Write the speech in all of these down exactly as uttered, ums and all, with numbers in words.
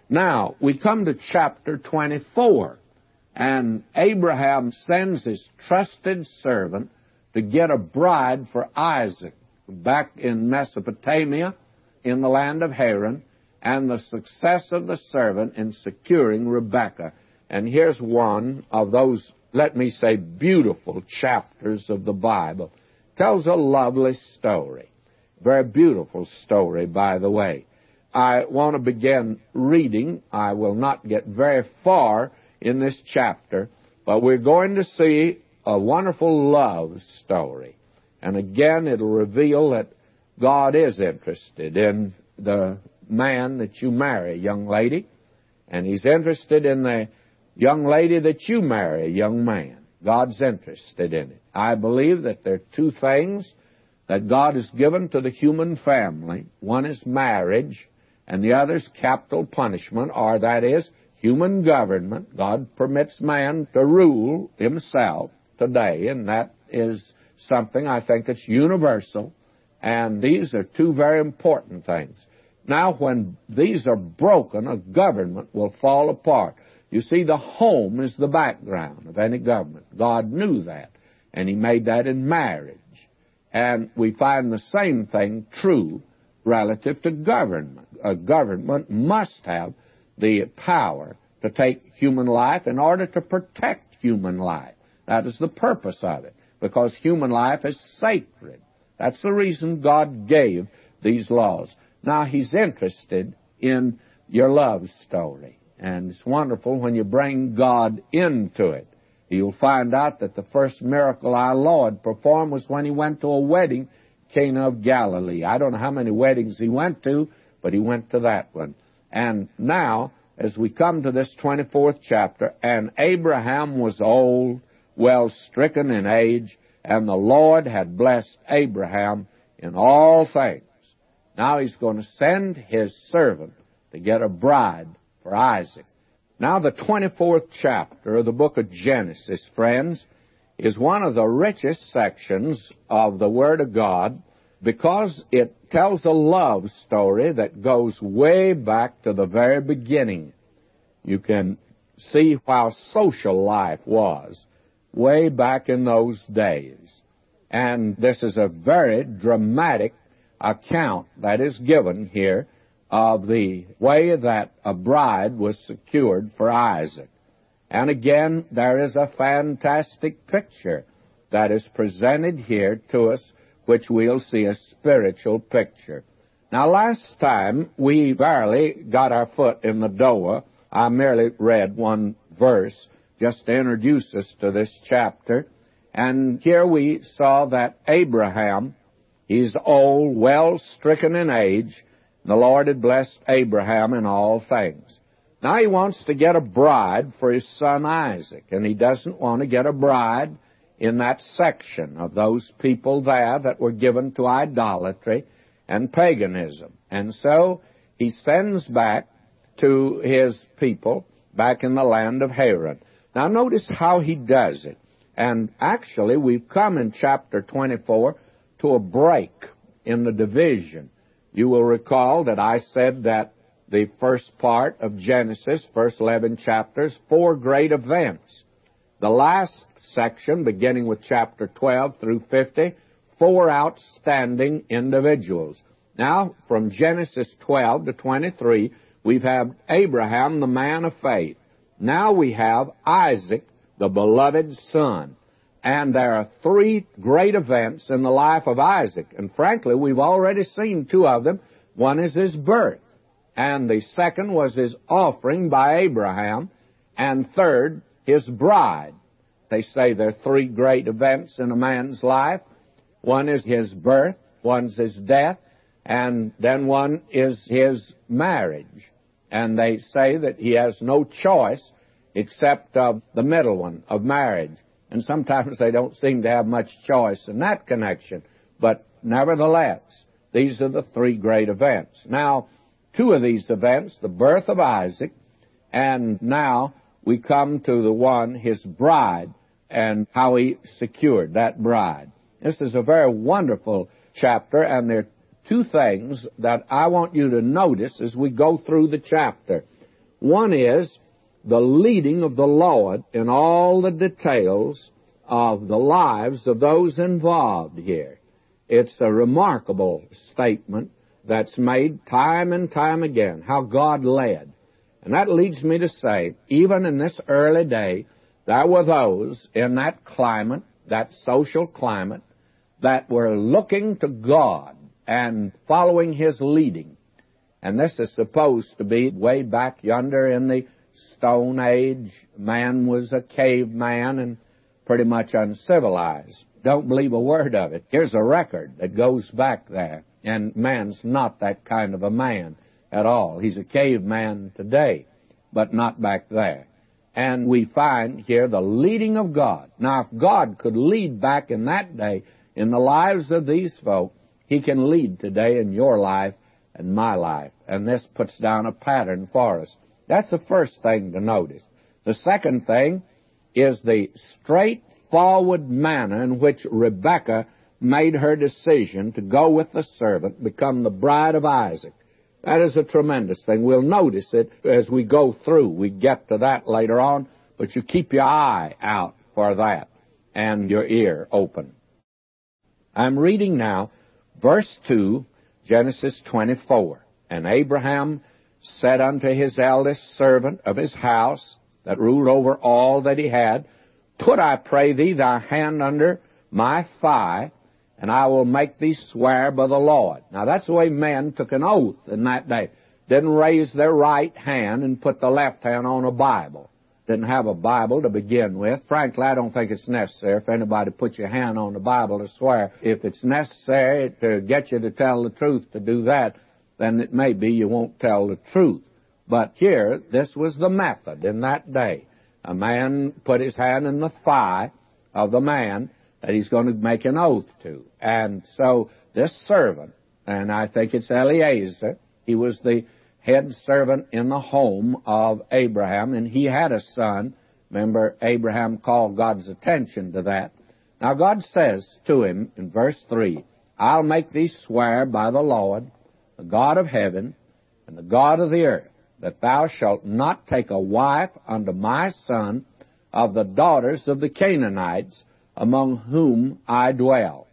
Now, we come to chapter twenty-four, and Abraham sends his trusted servant to get a bride for Isaac back in Mesopotamia, in the land of Haran, and the success of the servant in securing Rebekah. And here's one of those, let me say, beautiful chapters of the Bible. It tells a lovely story. Very beautiful story, by the way. I want to begin reading. I will not get very far in this chapter, but we're going to see a wonderful love story. And again, it'll reveal that God is interested in the man that you marry, young lady, and He's interested in the young lady that you marry, young man. God's interested in it. I believe that there are two things that God has given to the human family. One is marriage, and the other is capital punishment, or that is human government. God permits man to rule himself today, and that is something I think that's universal, and these are two very important things. Now, when these are broken, a government will fall apart. You see, the home is the background of any government. God knew that, and He made that in marriage. And we find the same thing true relative to government. A government must have the power to take human life in order to protect human life. That is the purpose of it, because human life is sacred. That's the reason God gave these laws. Now, He's interested in your love story, and it's wonderful when you bring God into it. You'll find out that the first miracle our Lord performed was when He went to a wedding, Cana of Galilee. I don't know how many weddings He went to, but He went to that one. And now, as we come to this twenty-fourth chapter, and Abraham was old, well stricken in age, and the Lord had blessed Abraham in all things. Now He's going to send His servant to get a bride for Isaac. Now, the twenty-fourth chapter of the book of Genesis, friends, is one of the richest sections of the Word of God because it tells a love story that goes way back to the very beginning. You can see how social life was way back in those days. And this is a very dramatic account that is given here of the way that a bride was secured for Isaac. And again, there is a fantastic picture that is presented here to us, which we'll see a spiritual picture. Now, last time, we barely got our foot in the door. I merely read one verse just to introduce us to this chapter. And here we saw that Abraham, he's old, well stricken in age. The Lord had blessed Abraham in all things. Now he wants to get a bride for his son Isaac, and he doesn't want to get a bride in that section of those people there that were given to idolatry and paganism. And so he sends back to his people back in the land of Haran. Now notice how he does it. And actually we've come in chapter twenty-four to a break in the division. You will recall that I said that the first part of Genesis, first eleven chapters, four great events. The last section, beginning with chapter twelve through fifty, four outstanding individuals. Now, from Genesis twelve to twenty-three, we've had Abraham, the man of faith. Now we have Isaac, the beloved son. And there are three great events in the life of Isaac. And frankly, we've already seen two of them. One is his birth, and the second was his offering by Abraham, and third, his bride. They say there are three great events in a man's life. One is his birth, one's his death, and then one is his marriage. And they say that he has no choice except of the middle one, of marriage. And sometimes they don't seem to have much choice in that connection. But nevertheless, these are the three great events. Now, two of these events, the birth of Isaac, and now we come to the one, his bride, and how he secured that bride. This is a very wonderful chapter, and there are two things that I want you to notice as we go through the chapter. One is the leading of the Lord in all the details of the lives of those involved here. It's a remarkable statement that's made time and time again, how God led. And that leads me to say, even in this early day, there were those in that climate, that social climate, that were looking to God and following His leading. And this is supposed to be way back yonder in the Stone Age. Man was a caveman and pretty much uncivilized. Don't believe a word of it. Here's a record that goes back there, and man's not that kind of a man at all. He's a caveman today, but not back there. And we find here the leading of God. Now, if God could lead back in that day in the lives of these folk, He can lead today in your life and my life. And this puts down a pattern for us. That's the first thing to notice. The second thing is the straightforward manner in which Rebekah made her decision to go with the servant, become the bride of Isaac. That is a tremendous thing. We'll notice it as we go through. We get to that later on, but you keep your eye out for that and your ear open. I'm reading now verse two, Genesis twenty-four. And Abraham said unto his eldest servant of his house, that ruled over all that he had, Put, I pray thee, thy hand under my thigh, and I will make thee swear by the Lord. Now, that's the way men took an oath in that day. Didn't raise their right hand and put the left hand on a Bible. Didn't have a Bible to begin with. Frankly, I don't think it's necessary for anybody to put your hand on the Bible to swear. If it's necessary to get you to tell the truth to do that, then it may be you won't tell the truth. But here, this was the method in that day. A man put his hand in the thigh of the man that he's going to make an oath to. And so this servant, and I think it's Eliezer, he was the head servant in the home of Abraham, and he had a son. Remember, Abraham called God's attention to that. Now, God says to him in verse three, I'll make thee swear by the Lord, the God of heaven, and the God of the earth, that thou shalt not take a wife unto my son of the daughters of the Canaanites, among whom I dwell.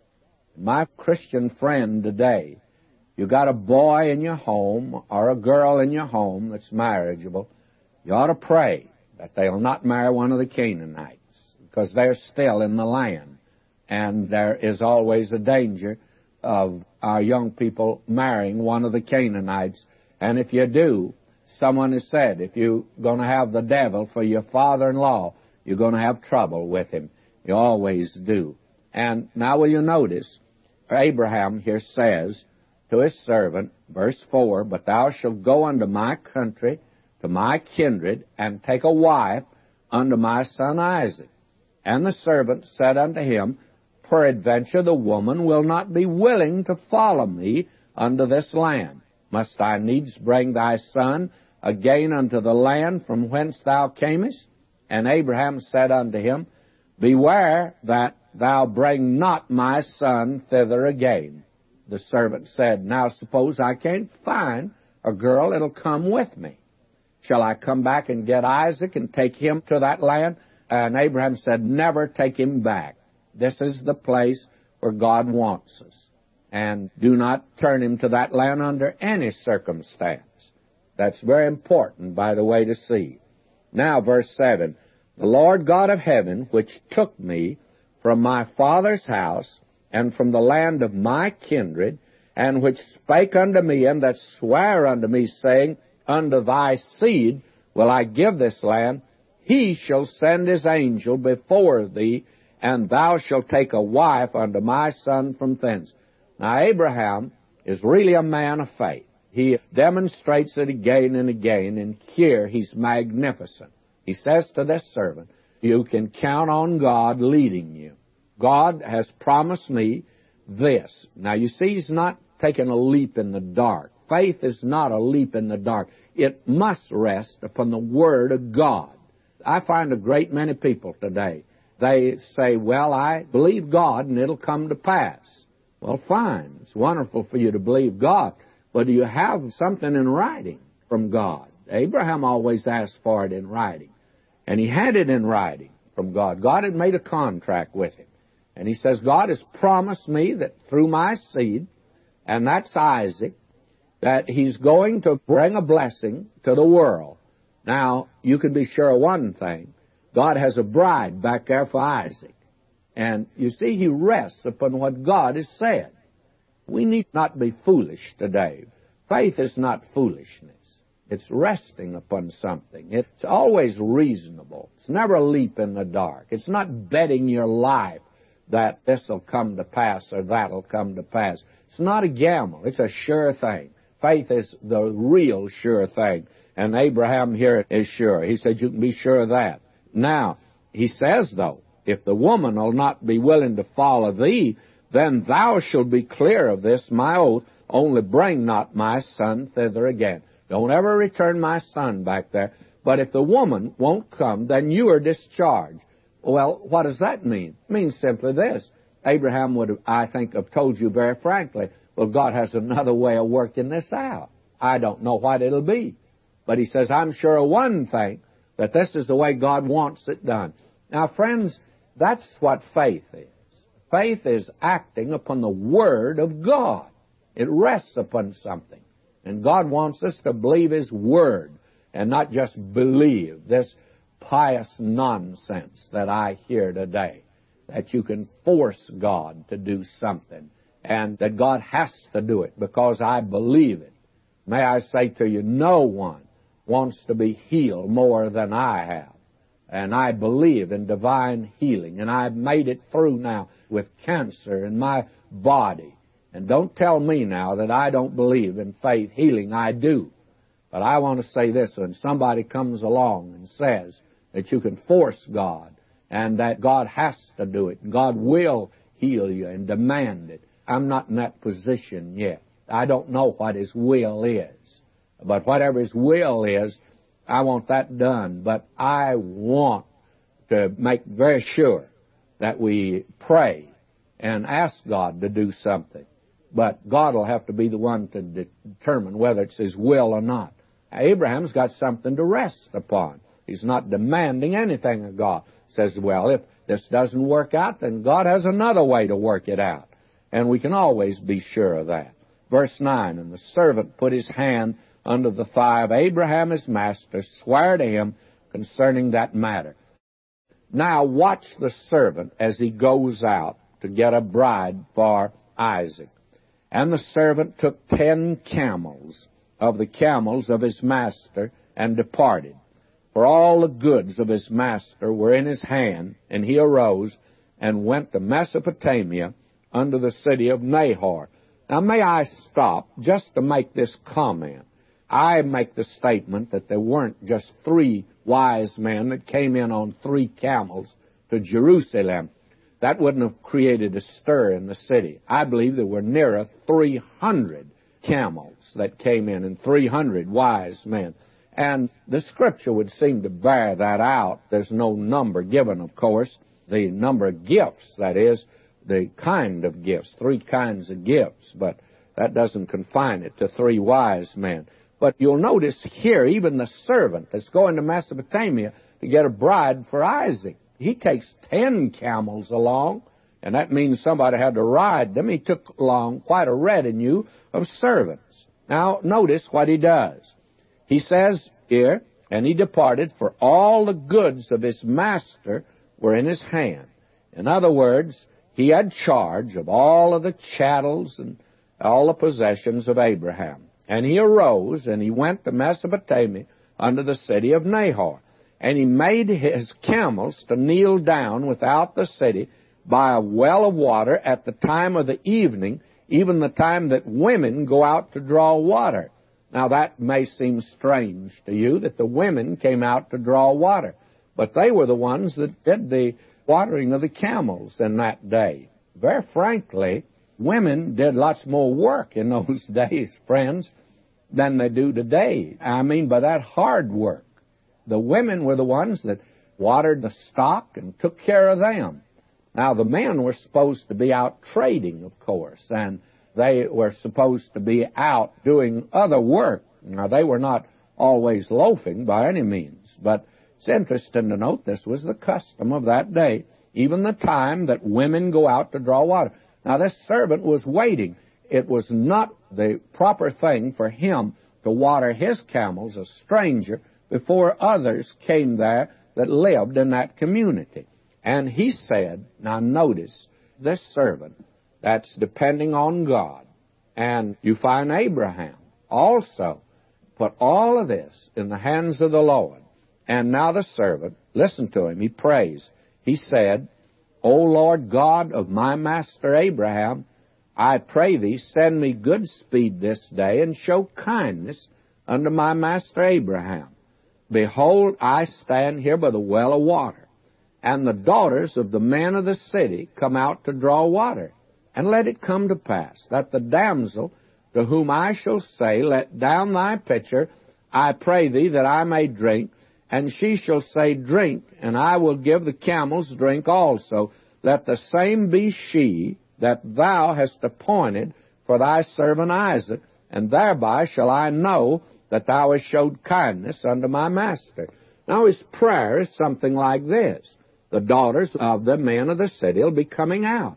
My Christian friend today, you got a boy in your home or a girl in your home that's marriageable, you ought to pray that they'll not marry one of the Canaanites, because they're still in the land. And there is always a danger of our young people marrying one of the Canaanites. And if you do, someone has said, if you're going to have the devil for your father-in-law, you're going to have trouble with him. You always do. And now will you notice, Abraham here says to his servant, verse four, But thou shalt go unto my country, to my kindred, and take a wife unto my son Isaac. And the servant said unto him, Peradventure the woman will not be willing to follow me unto this land. Must I needs bring thy son again unto the land from whence thou camest? And Abraham said unto him, Beware that thou bring not my son thither again. The servant said, Now suppose I can't find a girl that'll come with me. Shall I come back and get Isaac and take him to that land? And Abraham said, Never take him back. This is the place where God wants us. And do not turn him to that land under any circumstance. That's very important, by the way, to see. Now, verse seven. The Lord God of heaven, which took me from my father's house and from the land of my kindred, and which spake unto me, and that sware unto me, saying, Unto thy seed will I give this land, he shall send his angel before thee, and thou shalt take a wife unto my son from thence. Now, Abraham is really a man of faith. He demonstrates it again and again, and here he's magnificent. He says to this servant, you can count on God leading you. God has promised me this. Now, you see, he's not taking a leap in the dark. Faith is not a leap in the dark. It must rest upon the Word of God. I find a great many people today, they say, well, I believe God and it'll come to pass. Well, fine. It's wonderful for you to believe God. But do you have something in writing from God Abraham always asked for it in writing. And he had it in writing from God. God had made a contract with him. And he says, God has promised me that through my seed, and that's Isaac, that he's going to bring a blessing to the world. Now, you can be sure of one thing. God has a bride back there for Isaac. And you see, he rests upon what God has said. We need not be foolish today. Faith is not foolishness. It's resting upon something. It's always reasonable. It's never a leap in the dark. It's not betting your life that this will come to pass or that will come to pass. It's not a gamble. It's a sure thing. Faith is the real sure thing. And Abraham here is sure. He said, you can be sure of that. Now, he says, though, if the woman will not be willing to follow thee, then thou shalt be clear of this, my oath, only bring not my son thither again. Don't ever return my son back there. But if the woman won't come, then you are discharged. Well, what does that mean? It means simply this. Abraham would, have, I think, have told you very frankly, well, God has another way of working this out. I don't know what it'll be. But he says, I'm sure of one thing, that this is the way God wants it done. Now, friends, that's what faith is. Faith is acting upon the Word of God. It rests upon something. And God wants us to believe His Word and not just believe this pious nonsense that I hear today, that you can force God to do something and that God has to do it because I believe it. May I say to you, no one wants to be healed more than I have. And I believe in divine healing, and I've made it through now with cancer in my body. And don't tell me now that I don't believe in faith healing. I do. But I want to say this, when somebody comes along and says that you can force God and that God has to do it, God will heal you and demand it, I'm not in that position yet. I don't know what His will is. But whatever His will is, I want that done. But I want to make very sure that we pray and ask God to do something. But God will have to be the one to de- determine whether it's His will or not. Abraham's got something to rest upon. He's not demanding anything of God. He says, well, if this doesn't work out, then God has another way to work it out. And we can always be sure of that. Verse nine, and the servant put his hand under the thigh of Abraham his master, sware to him concerning that matter. Now watch the servant as he goes out to get a bride for Isaac. And the servant took ten camels of the camels of his master and departed. For all the goods of his master were in his hand, and he arose and went to Mesopotamia unto the city of Nahor. Now may I stop just to make this comment. I make the statement that there weren't just three wise men that came in on three camels to Jerusalem. That wouldn't have created a stir in the city. I believe there were nearer three hundred camels that came in and three hundred wise men. And the Scripture would seem to bear that out. There's no number given, of course. The number of gifts, that is, the kind of gifts, three kinds of gifts. But that doesn't confine it to three wise men. But you'll notice here, even the servant that's going to Mesopotamia to get a bride for Isaac, he takes ten camels along, and that means somebody had to ride them. He took along quite a retinue of servants. Now, notice what he does. He says here, and he departed, for all the goods of his master were in his hand. In other words, he had charge of all of the chattels and all the possessions of Abraham. And he arose, and he went to Mesopotamia unto the city of Nahor. And he made his camels to kneel down without the city by a well of water at the time of the evening, even the time that women go out to draw water. Now that may seem strange to you, that the women came out to draw water. But they were the ones that did the watering of the camels in that day. Very frankly, women did lots more work in those days, friends, than they do today. I mean by that hard work. The women were the ones that watered the stock and took care of them. Now, the men were supposed to be out trading, of course, and they were supposed to be out doing other work. Now, they were not always loafing by any means. But it's interesting to note this was the custom of that day, even the time that women go out to draw water. Now, this servant was waiting. It was not the proper thing for him to water his camels, a stranger, before others came there that lived in that community. And he said, now notice, this servant that's depending on God, and you find Abraham also put all of this in the hands of the Lord. And now the servant, listen to him, he prays. He said, O Lord God of my master Abraham, I pray thee, send me good speed this day, and show kindness unto my master Abraham. Behold, I stand here by the well of water, and the daughters of the men of the city come out to draw water. And let it come to pass that the damsel to whom I shall say, Let down thy pitcher, I pray thee, that I may drink, and she shall say, Drink, and I will give the camels drink also. Let the same be she that thou hast appointed for thy servant Isaac, and thereby shall I know that thou hast showed kindness unto my master. Now his prayer is something like this. The daughters of the men of the city will be coming out.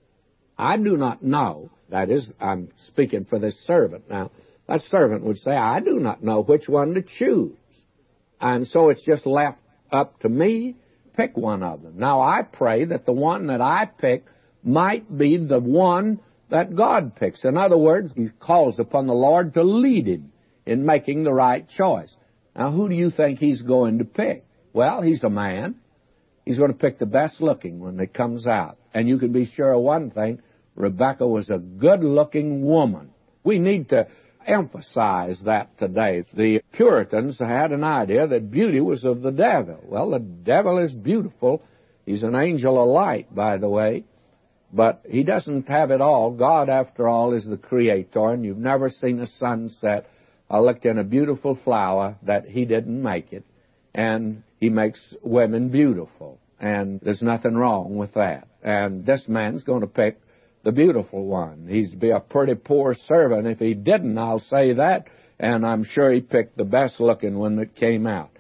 I do not know, that is, I'm speaking for this servant now, that servant would say, I do not know which one to choose. And so it's just left up to me, pick one of them. Now I pray that the one that I pick might be the one that God picks. In other words, he calls upon the Lord to lead him in making the right choice. Now who do you think he's going to pick? Well, he's a man. He's going to pick the best looking when it comes out. And you can be sure of one thing, Rebekah was a good-looking woman. We need to emphasize that today. The Puritans had an idea that beauty was of the devil. Well, the devil is beautiful. He's an angel of light, by the way. But he doesn't have it all. God, after all, is the creator, and you've never seen a sunset or looked in a beautiful flower that he didn't make it. And he makes women beautiful, and there's nothing wrong with that. And this man's going to pick the beautiful one. He'd be a pretty poor servant if he didn't, I'll say that, and I'm sure he picked the best-looking one that came out.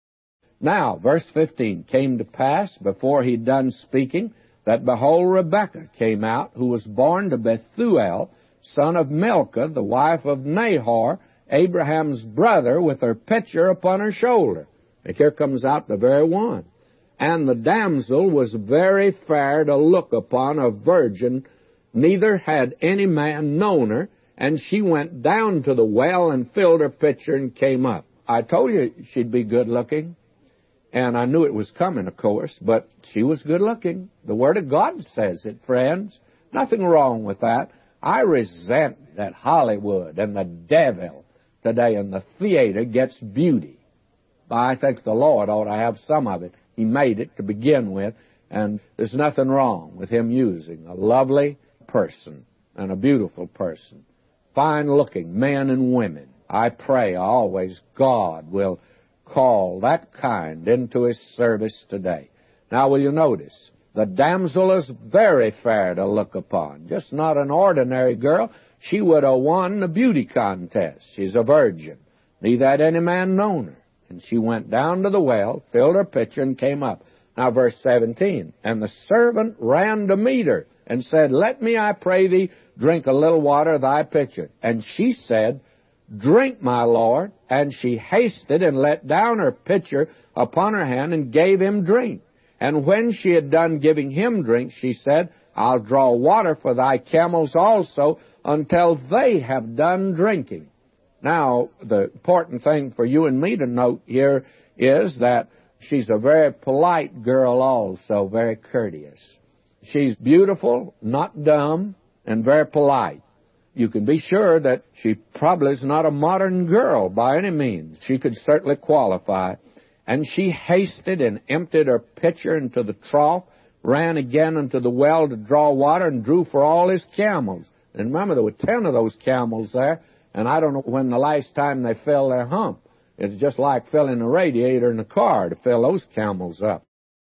Now, verse fifteen, came to pass, before he'd done speaking, that behold, Rebekah came out, who was born to Bethuel, son of Milcah, the wife of Nahor, Abraham's brother, with her pitcher upon her shoulder. And here comes out the very one. And the damsel was very fair to look upon, a virgin, neither had any man known her, and she went down to the well and filled her pitcher and came up. I told you she'd be good-looking, and I knew it was coming, of course, but she was good-looking. The Word of God says it, friends. Nothing wrong with that. I resent that Hollywood and the devil today in the theater gets beauty. But I think the Lord ought to have some of it. He made it to begin with, and there's nothing wrong with him using a lovely person and a beautiful person, fine-looking men and women. I pray always God will call that kind into his service today. Now, will you notice, the damsel is very fair to look upon, just not an ordinary girl. She would have won the beauty contest. She's a virgin. Neither had any man known her. And she went down to the well, filled her pitcher, and came up. Now, verse seventeen, and the servant ran to meet her, and said, Let me, I pray thee, drink a little water of thy pitcher. And she said, Drink, my lord. And she hasted and let down her pitcher upon her hand, and gave him drink. And when she had done giving him drink, she said, I'll draw water for thy camels also, until they have done drinking. Now, the important thing for you and me to note here is that she's a very polite girl also, very courteous. She's beautiful, not dumb, and very polite. You can be sure that she probably is not a modern girl by any means. She could certainly qualify. And she hasted and emptied her pitcher into the trough, ran again into the well to draw water, and drew for all his camels. And remember, there were ten of those camels there, and I don't know when the last time they filled their hump. It's just like filling a radiator in a car to fill those camels up.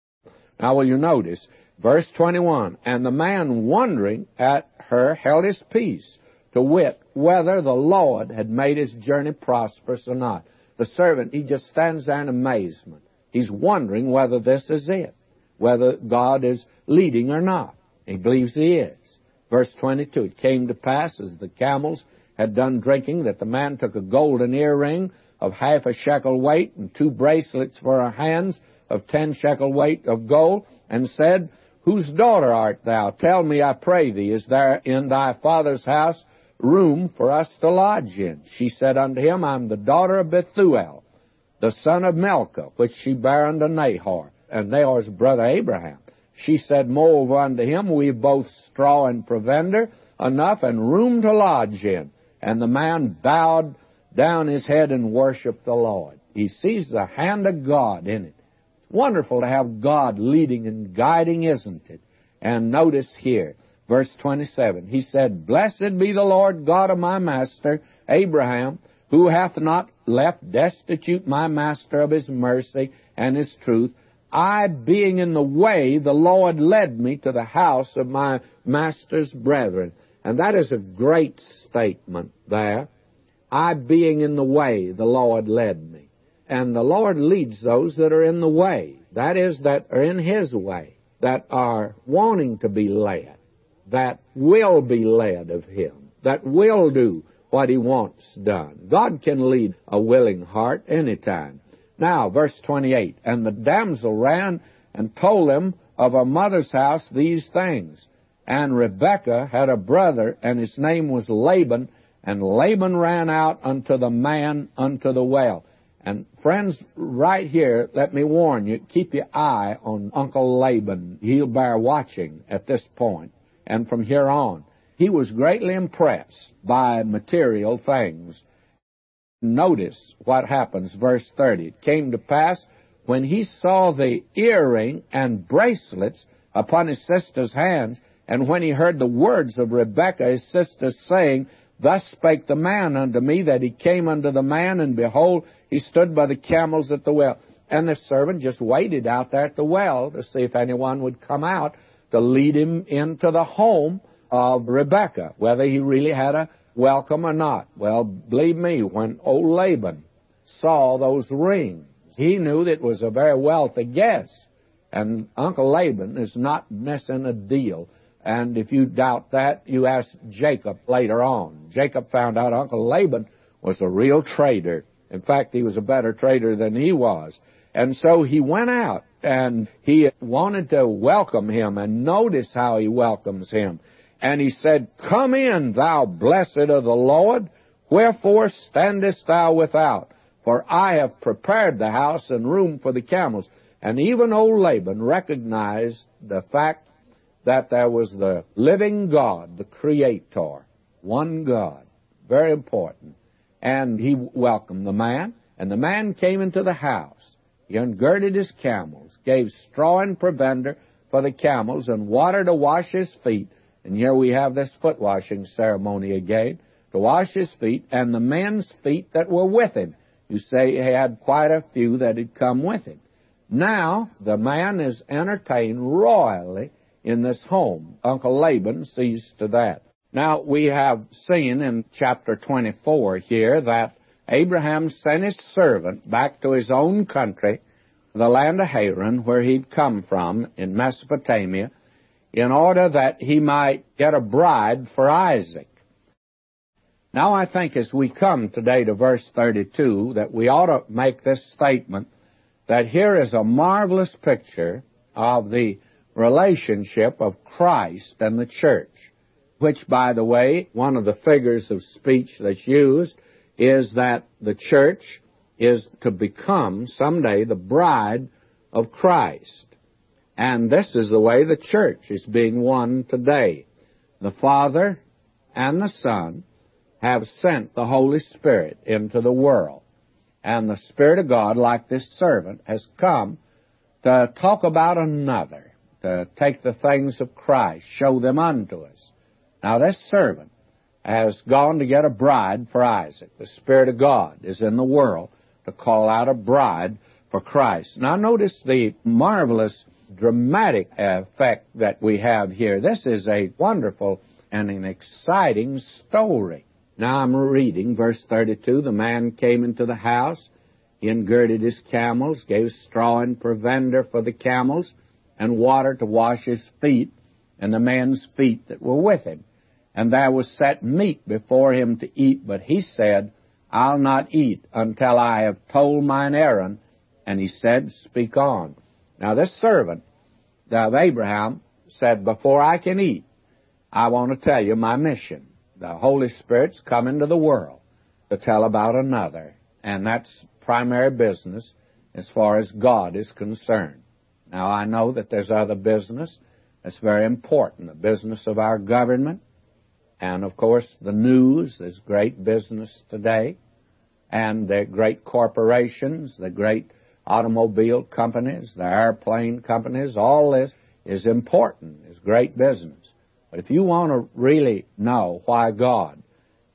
Now, will you notice, verse twenty-one, and the man wondering at her held his peace, to wit, whether the Lord had made his journey prosperous or not. the servant, he just stands there in amazement. He's wondering whether this is it, whether God is leading or not. He believes he is. Verse twenty-two, it came to pass as the camels had done drinking that the man took a golden earring of half a shekel weight and two bracelets for her hands of ten shekel weight of gold, and said, Whose daughter art thou? Tell me, I pray thee, is there in thy father's house room for us to lodge in? She said unto him, I am the daughter of Bethuel, the son of Milcah, which she bare unto Nahor, and Nahor's brother Abraham. She said, Moreover unto him, we have both straw and provender enough, and room to lodge in. And the man bowed down his head and worshiped the Lord. He sees the hand of God in it. It's wonderful to have God leading and guiding, isn't it? And notice here, verse twenty-seven, he said, Blessed be the Lord God of my master Abraham, who hath not left destitute my master of his mercy and his truth. I, being in the way, the Lord led me to the house of my master's brethren. And that is a great statement there. I, being in the way, the Lord led me. And the Lord leads those that are in the way. That is, that are in His way, that are wanting to be led, that will be led of Him, that will do what He wants done. God can lead a willing heart anytime. Now, verse twenty-eight, and the damsel ran and told them of her mother's house these things. And Rebekah had a brother, and his name was Laban, and Laban ran out unto the man unto the well. And friends, right here, let me warn you, keep your eye on Uncle Laban. He'll bear watching at this point, and from here on. He was greatly impressed by material things. Notice what happens, verse thirty. It came to pass, when he saw the earring and bracelets upon his sister's hands, and when he heard the words of Rebekah his sister, saying, Thus spake the man unto me, that he came unto the man, and behold, he stood by the camels at the well. And the servant just waited out there at the well to see if anyone would come out to lead him into the home of Rebekah, whether he really had a welcome or not. Well, believe me, when old Laban saw those rings, he knew that it was a very wealthy guest. And Uncle Laban is not missing a deal. And if you doubt that, you ask Jacob later on. Jacob found out Uncle Laban was a real trader. In fact, he was a better trader than he was. And so he went out, and he wanted to welcome him, and notice how he welcomes him. And he said, Come in, thou blessed of the Lord, wherefore standest thou without? For I have prepared the house and room for the camels. And even old Laban recognized the fact that there was the living God, the Creator, one God, very important. And he welcomed the man, and the man came into the house. He ungirded his camels, gave straw and provender for the camels, and water to wash his feet. And here we have this foot washing ceremony again, to wash his feet, and the men's feet that were with him. You say he had quite a few that had come with him. Now the man is entertained royally in this home. Uncle Laban sees to that. Now, we have seen in chapter twenty-four here that Abraham sent his servant back to his own country, the land of Haran, where he'd come from in Mesopotamia, in order that he might get a bride for Isaac. Now, I think as we come today to verse thirty-two, that we ought to make this statement, that here is a marvelous picture of the relationship of Christ and the church, which, by the way, one of the figures of speech that's used is that the church is to become someday the bride of Christ. And this is the way the church is being won today. The Father and the Son have sent the Holy Spirit into the world. And the Spirit of God, like this servant, has come to talk about another, to take the things of Christ, show them unto us. Now, this servant has gone to get a bride for Isaac. The Spirit of God is in the world to call out a bride for Christ. Now, notice the marvelous, dramatic effect that we have here. This is a wonderful and an exciting story. Now, I'm reading verse thirty-two. The man came into the house, He engirded his camels, gave straw and provender for the camels, and water to wash his feet, and the men's feet that were with him. And there was set meat before him to eat, but he said, I'll not eat until I have told mine errand. And he said, Speak on. Now this servant of Abraham said, Before I can eat, I want to tell you my mission. The Holy Spirit's come into the world to tell about another, and that's primary business as far as God is concerned. Now, I know that there's other business that's very important, the business of our government, and, of course, the news is great business today, and the great corporations, the great automobile companies, the airplane companies, all this is important, is great business. But if you want to really know why God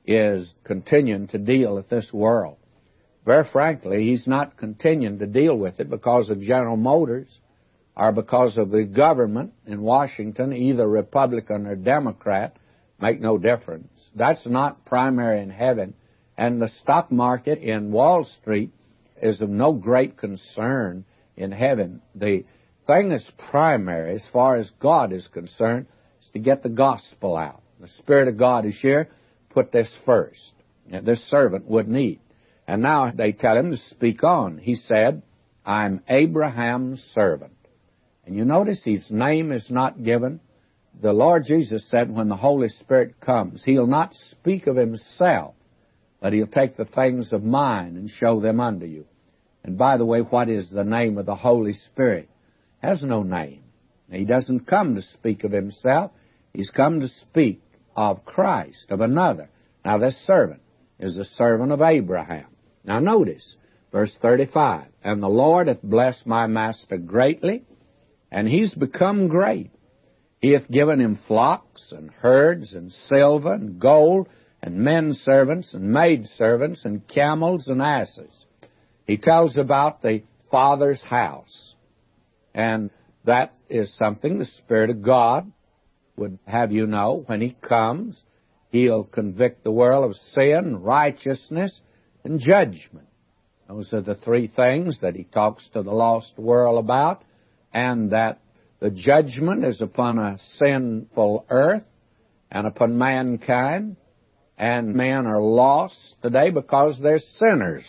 is continuing to deal with this world, very frankly, He's not continuing to deal with it because of General Motors or because of the government in Washington, either Republican or Democrat, make no difference. That's not primary in heaven. And the stock market in Wall Street is of no great concern in heaven. The thing that's primary as far as God is concerned is to get the gospel out. The Spirit of God is here. Put this first. And this servant wouldn't eat. And now they tell him to speak on. He said, I'm Abraham's servant. And you notice his name is not given. The Lord Jesus said when the Holy Spirit comes, He'll not speak of Himself, but He'll take the things of mine and show them unto you. And by the way, what is the name of the Holy Spirit? Has no name. He doesn't come to speak of Himself. He's come to speak of Christ, of another. Now this servant is a servant of Abraham. Now notice, verse thirty-five, And the Lord hath blessed my master greatly, and he's become great. He hath given him flocks and herds and silver and gold and men servants and maid servants and camels and asses. He tells about the Father's house. And that is something the Spirit of God would have you know. When He comes, He'll convict the world of sin, righteousness, and judgment. Those are the three things that He talks to the lost world about, and that the judgment is upon a sinful earth and upon mankind, and men are lost today because they're sinners.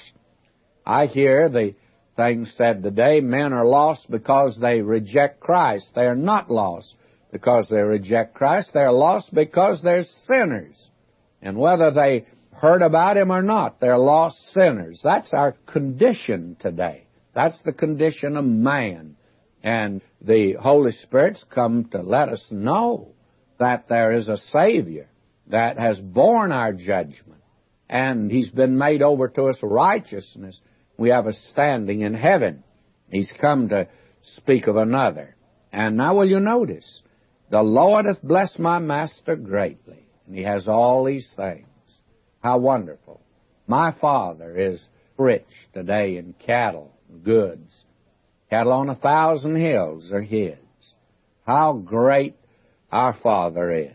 I hear the thing said today, men are lost because they reject Christ. They are not lost because they reject Christ. They're lost because they're sinners. And whether they heard about Him or not, they're lost sinners. That's our condition today. That's the condition of man. And the Holy Spirit's come to let us know that there is a Savior that has borne our judgment, and He's been made over to us righteousness. We have a standing in heaven. He's come to speak of another. And now will you notice, the Lord hath blessed my master greatly, and He has all these things. How wonderful. My Father is rich today in cattle and goods. Cattle on a thousand hills are His. How great our Father is.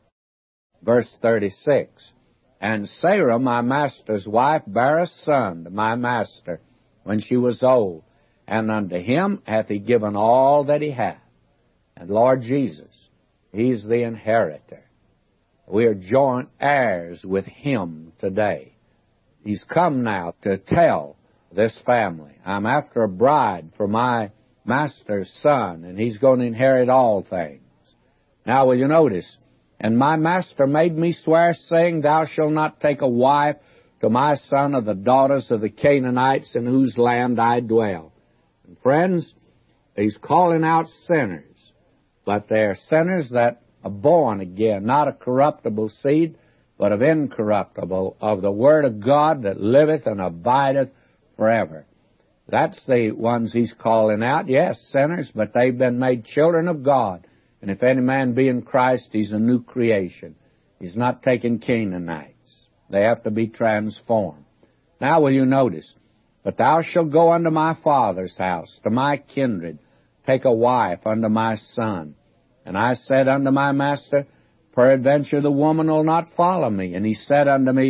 Verse thirty-six, And Sarah, my master's wife, bare a son to my master when she was old, and unto him hath He given all that he hath. And Lord Jesus, He's the inheritor. We are joint heirs with Him today. He's come now to tell this family, I'm after a bride for my master's son, and he's going to inherit all things. Now will you notice, And my master made me swear, saying, Thou shalt not take a wife to my son of the daughters of the Canaanites in whose land I dwell. And friends, He's calling out sinners, but they're sinners that are born again, not of corruptible seed, but of incorruptible, of the Word of God that liveth and abideth forever. That's the ones He's calling out. Yes, sinners, but they've been made children of God. And if any man be in Christ, he's a new creation. He's not taking Canaanites. They have to be transformed. Now will you notice, But thou shalt go unto my father's house, to my kindred, take a wife unto my son. And I said unto my master, Peradventure the woman will not follow me. And he said unto me,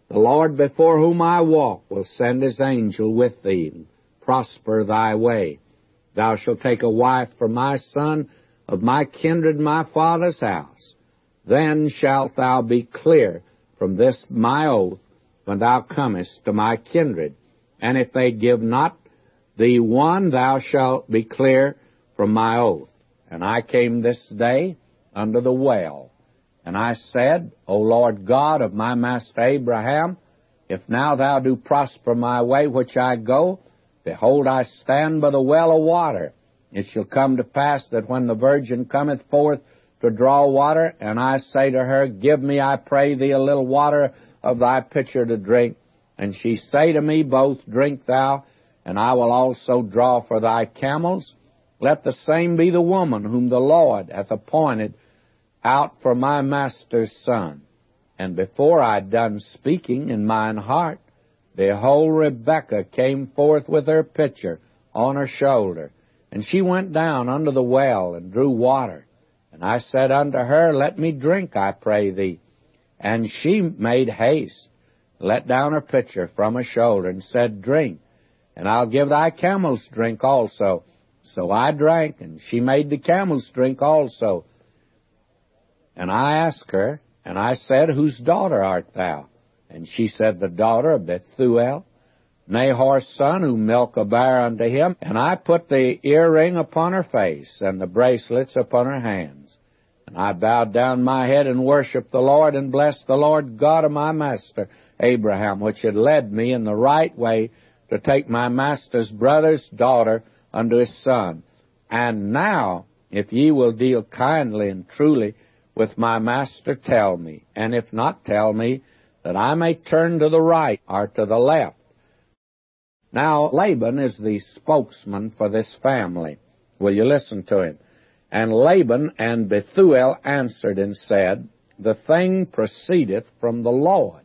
The Lord before whom I walk will send his angel with thee, and prosper thy way. Thou shalt take a wife for my son, of my kindred, my father's house. Then shalt thou be clear from this my oath, when thou comest to my kindred. And if they give not thee one, thou shalt be clear from my oath. And I came this day under the well, and I said, O Lord God of my master Abraham, if now thou do prosper my way which I go, behold, I stand by the well of water. It shall come to pass that when the virgin cometh forth to draw water, and I say to her, Give me, I pray thee, a little water of thy pitcher to drink, and she say to me, Both drink thou, and I will also draw for thy camels, let the same be the woman whom the Lord hath appointed out for my master's son. And before I had done speaking in mine heart, behold, Rebekah came forth with her pitcher on her shoulder, and she went down under the well and drew water. And I said unto her, Let me drink, I pray thee. And she made haste, let down her pitcher from her shoulder, and said, Drink, and I'll give thy camels drink also. So I drank, and she made the camels drink also. And I asked her, and I said, Whose daughter art thou? And she said, The daughter of Bethuel, Nahor's son, who Milcah bare unto him. And I put the earring upon her face, and the bracelets upon her hands. And I bowed down my head and worshipped the Lord, and blessed the Lord God of my master Abraham, which had led me in the right way to take my master's brother's daughter unto his son. And now, if ye will deal kindly and truly with my master, tell me, and if not, tell me, that I may turn to the right or to the left. Now, Laban is the spokesman for this family. Will you listen to him? And Laban and Bethuel answered and said, The thing proceedeth from the Lord.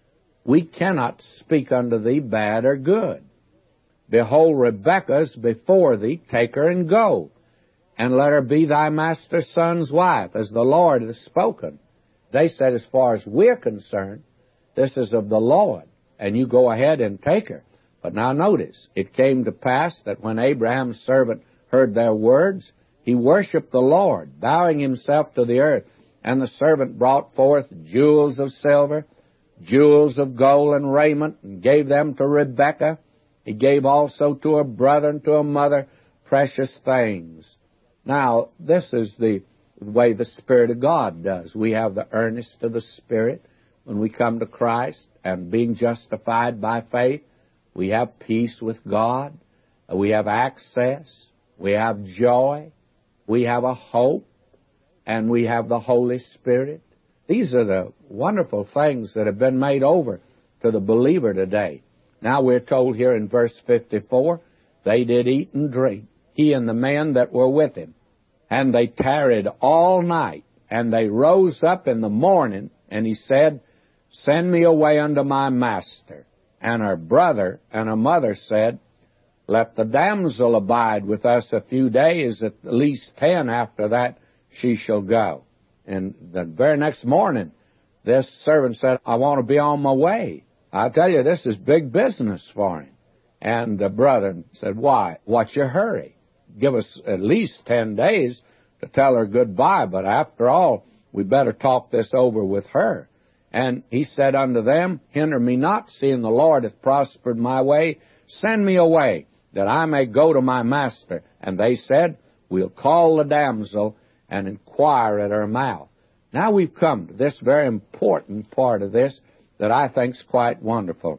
We cannot speak unto thee bad or good. Behold, Rebekah's before thee, take her and go, and let her be thy master's son's wife, as the Lord hath spoken. They said, As far as we're concerned, this is of the Lord, and you go ahead and take her. But now notice, it came to pass that when Abraham's servant heard their words, he worshipped the Lord, bowing himself to the earth. And the servant brought forth jewels of silver, jewels of gold and raiment, and gave them to Rebekah. He gave also to her brother and to her mother precious things. Now, this is the way the Spirit of God does. We have the earnest of the Spirit when we come to Christ, and being justified by faith, we have peace with God, we have access, we have joy, we have a hope, and we have the Holy Spirit. These are the wonderful things that have been made over to the believer today. Now we're told here in verse fifty-four, they did eat and drink, he and the men that were with him. And they tarried all night, and they rose up in the morning, and he said, Send me away unto my master. And her brother and her mother said, Let the damsel abide with us a few days, at least ten. After that she shall go. And the very next morning, this servant said, I want to be on my way. I tell you, this is big business for him. And the brother said, Why? What's your hurry? Give us at least ten days to tell her goodbye, but after all, we better talk this over with her. And he said unto them, Hinder me not, seeing the Lord hath prospered my way. Send me away, that I may go to my master. And they said, We'll call the damsel and inquire at her mouth. Now we've come to this very important part of this that I think is quite wonderful.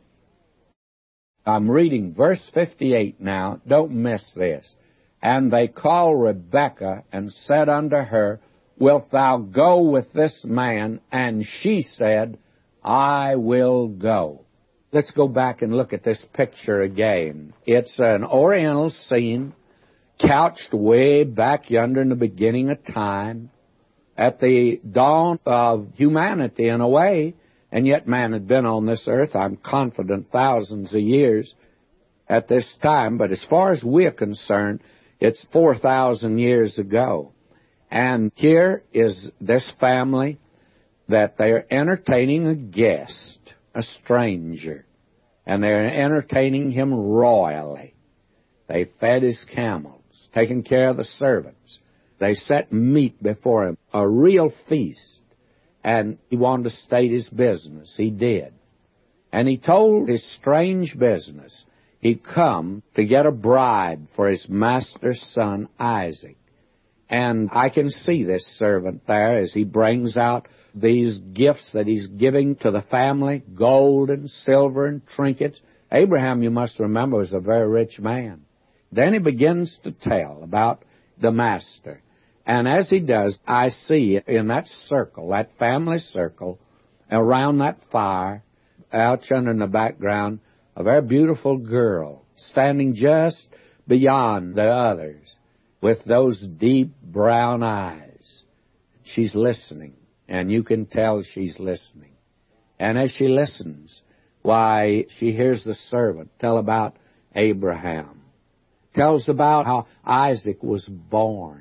I'm reading verse fifty-eight now. Don't miss this. And they called Rebekah and said unto her, Wilt thou go with this man? And she said, I will go. Let's go back and look at this picture again. It's an oriental scene, couched way back yonder in the beginning of time, at the dawn of humanity in a way, and yet man had been on this earth, I'm confident, thousands of years at this time. But as far as we're concerned, it's four thousand years ago. And here is this family that they're entertaining a guest. a stranger, and they're entertaining him royally. They fed his camels, taking care of the servants. They set meat before him, a real feast. And he wanted to state his business. He did. And he told his strange business. He'd come to get a bride for his master's son, Isaac. And I can see this servant there as he brings out these gifts that he's giving to the family, gold and silver and trinkets. Abraham, you must remember, was a very rich man. Then he begins to tell about the master. And as he does, I see in that circle, that family circle, around that fire, out in the background, a very beautiful girl standing just beyond the others with those deep brown eyes. She's listening, and you can tell she's listening. And as she listens, why, she hears the servant tell about Abraham, tells about how Isaac was born,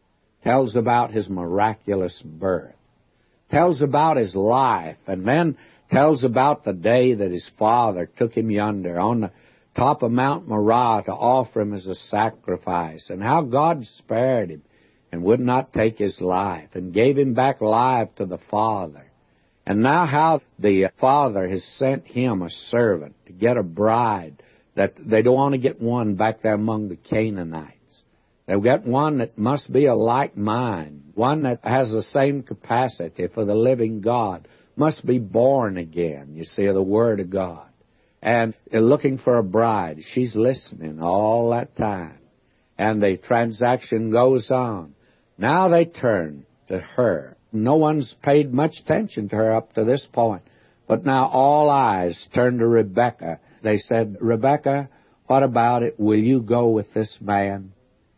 tells about his miraculous birth, tells about his life, and then tells about the day that his father took him yonder on the top of Mount Moriah to offer him as a sacrifice, and how God spared him and would not take his life and gave him back life to the Father. And now how the Father has sent him a servant to get a bride, that they don't want to get one back there among the Canaanites. They've got one that must be a like mind, one that has the same capacity for the living God, must be born again, you see, of the Word of God. And they're looking for a bride. She's listening all that time. And the transaction goes on. Now they turn to her. No one's paid much attention to her up to this point. But now all eyes turn to Rebekah. They said, Rebekah, what about it? Will you go with this man?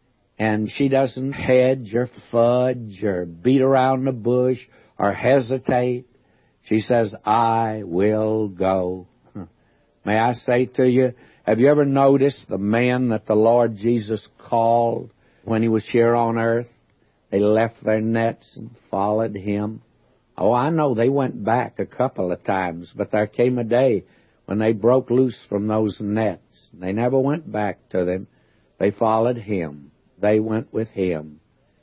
And she doesn't hedge or fudge or beat around the bush or hesitate. She says, I will go. May I say to you, have you ever noticed the men that the Lord Jesus called when he was here on earth? They left their nets and followed him. Oh, I know they went back a couple of times, but there came a day when they broke loose from those nets. They never went back to them. They followed him. They went with him.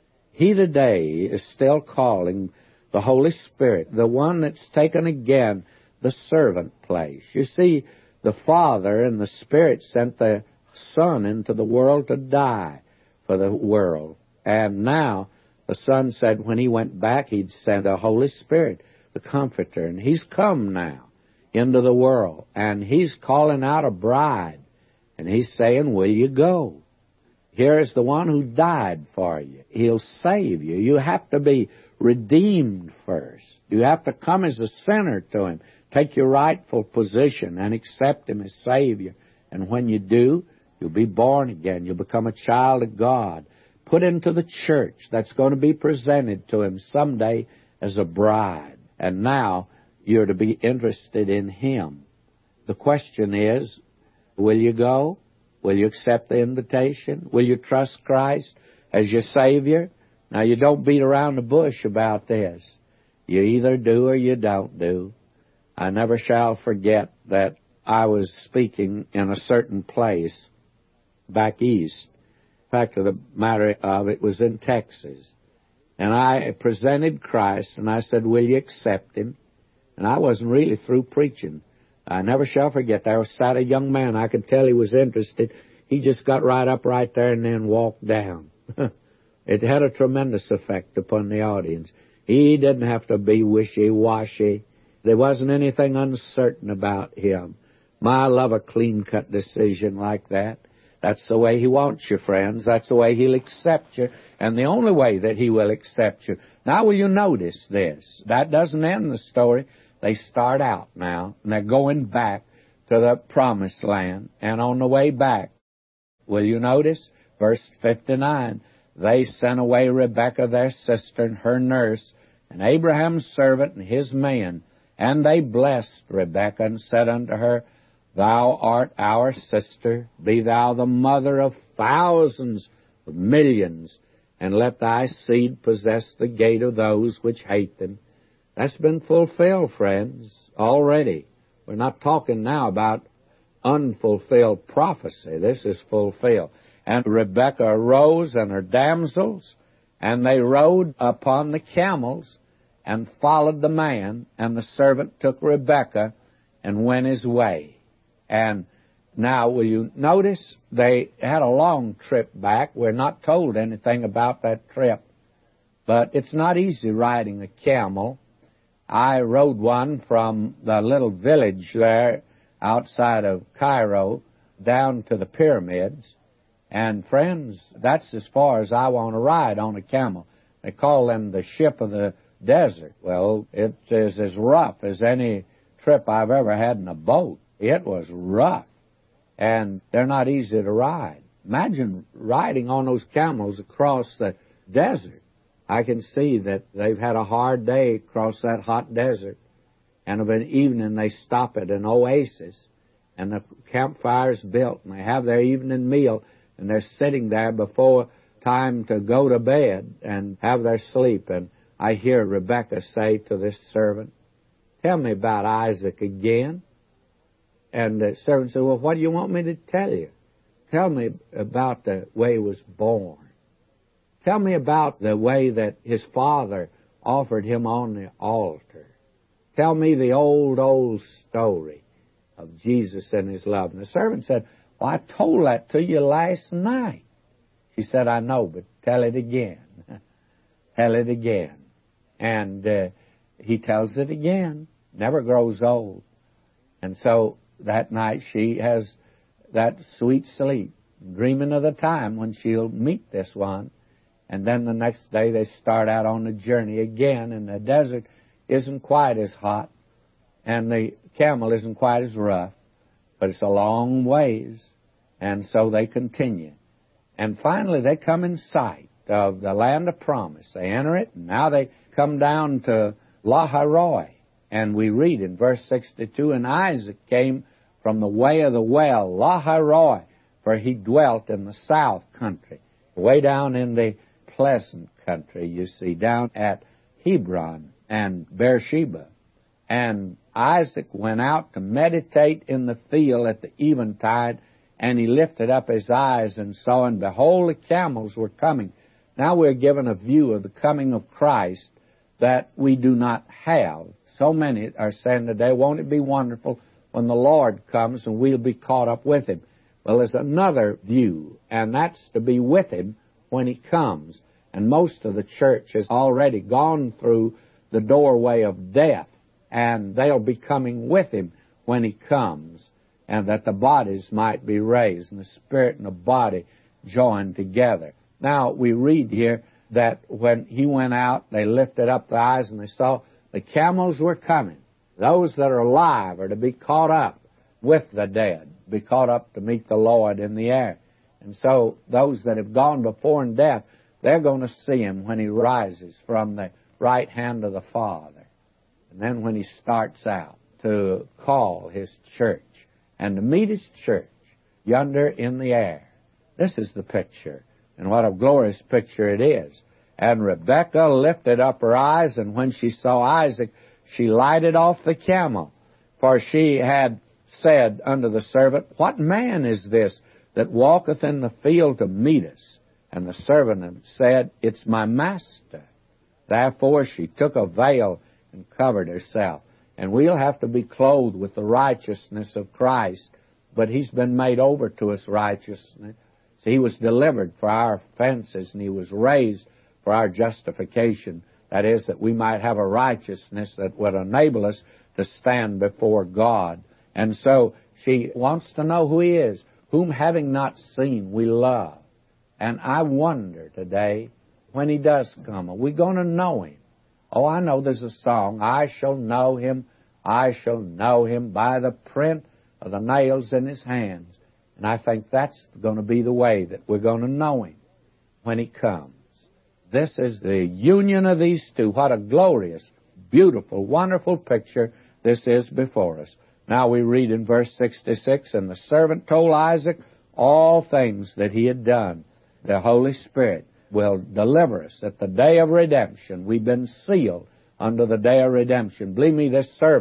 He today is still calling the Holy Spirit, the one that's taken again the servant place. You see, the Father and the Spirit sent the Son into the world to die for the world. And now the Son said when he went back, he'd send the Holy Spirit, the Comforter. And he's come now into the world. And he's calling out a bride. And he's saying, will you go? Here is the one who died for you. He'll save you. You have to be redeemed first. You have to come as a sinner to him. Take your rightful position and accept him as Savior. And when you do, you'll be born again. You'll become a child of God, put into the church that's going to be presented to him someday as a bride. And now you're to be interested in him. The question is, will you go? Will you accept the invitation? Will you trust Christ as your Savior? Now, you don't beat around the bush about this. You either do or you don't do. I never shall forget that I was speaking in a certain place back east. In fact, the matter of it was in Texas. And I presented Christ, and I said, will you accept him? And I wasn't really through preaching. I never shall forget, there sat a young man. I could tell he was interested. He just got right up right there and then walked down. It had a tremendous effect upon the audience. He didn't have to be wishy-washy. There wasn't anything uncertain about him. My, I love a clean-cut decision like that. That's the way he wants you, friends. That's the way he'll accept you, and the only way that he will accept you. Now, will you notice this? That doesn't end the story. They start out now, and they're going back to the promised land. And on the way back, will you notice? Verse fifty-nine, they sent away Rebekah their sister and her nurse, and Abraham's servant and his men. And they blessed Rebekah and said unto her, Thou art our sister, be thou the mother of thousands of millions, and let thy seed possess the gate of those which hate them. That's been fulfilled, friends, already. We're not talking now about unfulfilled prophecy. This is fulfilled. And Rebekah arose and her damsels, and they rode upon the camels and followed the man, and the servant took Rebekah and went his way. And now, will you notice they had a long trip back. We're not told anything about that trip. But it's not easy riding a camel. I rode one from the little village there outside of Cairo down to the pyramids. And friends, that's as far as I want to ride on a camel. They call them the ship of the desert. Well, it is as rough as any trip I've ever had in a boat. It was rough. And they're not easy to ride. Imagine riding on those camels across the desert. I can see that they've had a hard day across that hot desert. And of an evening they stop at an oasis, and the campfire's built, and they have their evening meal, and they're sitting there before time to go to bed and have their sleep. And I hear Rebekah say to this servant, "Tell me about Isaac again." And the servant said, "Well, what do you want me to tell you? Tell me about the way he was born. Tell me about the way that his father offered him on the altar. Tell me the old, old story of Jesus and his love." And the servant said, "Well, I told that to you last night." She said, "I know, but tell it again." Tell it again. And uh, he tells it again. Never grows old. And so that night she has that sweet sleep, dreaming of the time when she'll meet this one. And then the next day they start out on the journey again, and the desert isn't quite as hot, and the camel isn't quite as rough, but it's a long ways, and so they continue. And finally they come in sight of the land of promise. They enter it, and now they come down to Lahairoi, and we read in verse sixty-two, "And Isaac came from the way of the well, Lahairoi, for he dwelt in the south country," way down in the pleasant country, you see, down at Hebron and Beersheba. "And Isaac went out to meditate in the field at the eventide, and he lifted up his eyes and saw, and behold, the camels were coming." Now we're given a view of the coming of Christ that we do not have. So many are saying today, won't it be wonderful when the Lord comes and we'll be caught up with him? Well, there's another view, and that's to be with him when he comes. And most of the church has already gone through the doorway of death, and they'll be coming with him when he comes, and that the bodies might be raised, and the spirit and the body joined together. Now, we read here that when he went out, they lifted up their eyes, and they saw the camels were coming. Those that are alive are to be caught up with the dead, be caught up to meet the Lord in the air. And so those that have gone before in death, they're going to see him when he rises from the right hand of the Father. And then when he starts out to call his church and to meet his church yonder in the air. This is the picture, and what a glorious picture it is. "And Rebekah lifted up her eyes, and when she saw Isaac, she lighted off the camel. For she had said unto the servant, What man is this that walketh in the field to meet us? And the servant said, It's my master. Therefore she took a veil and covered herself." And we'll have to be clothed with the righteousness of Christ, but he's been made over to us righteousness. So he was delivered for our offenses, and he was raised for our justification. That is, that we might have a righteousness that would enable us to stand before God. And so she wants to know who he is, whom having not seen we love. And I wonder today, when he does come, are we going to know him? Oh, I know there's a song, "I shall know him, I shall know him by the print of the nails in his hands." And I think that's going to be the way that we're going to know him when he comes. This is the union of these two. What a glorious, beautiful, wonderful picture this is before us. Now we read in verse sixty-six, "And the servant told Isaac all things that he had done." The Holy Spirit will deliver us at the day of redemption. We've been sealed unto the day of redemption. Believe me, this servant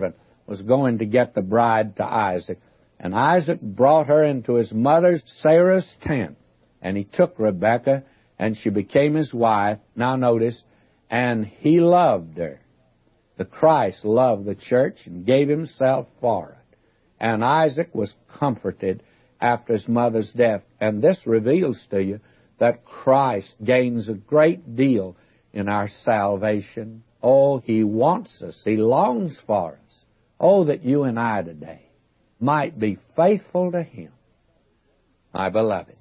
was going to get the bride to Isaac. And Isaac brought her into his mother Sarah's tent, and he took Rebekah, and she became his wife. Now notice, and he loved her. The Christ loved the church and gave himself for it. And Isaac was comforted after his mother's death. And this reveals to you that Christ gains a great deal in our salvation. Oh, he wants us. He longs for us. Oh, that you and I today might be faithful to him, my beloved.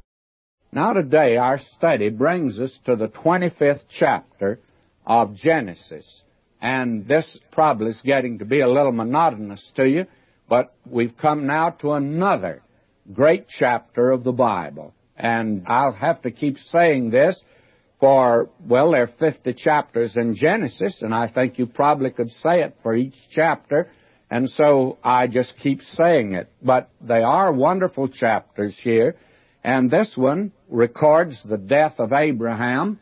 Now today our study brings us to the twenty-fifth chapter of Genesis. And this probably is getting to be a little monotonous to you, but we've come now to another great chapter of the Bible. And I'll have to keep saying this for, well, there are fifty chapters in Genesis, and I think you probably could say it for each chapter, and so I just keep saying it. But they are wonderful chapters here, and this one records the death of Abraham,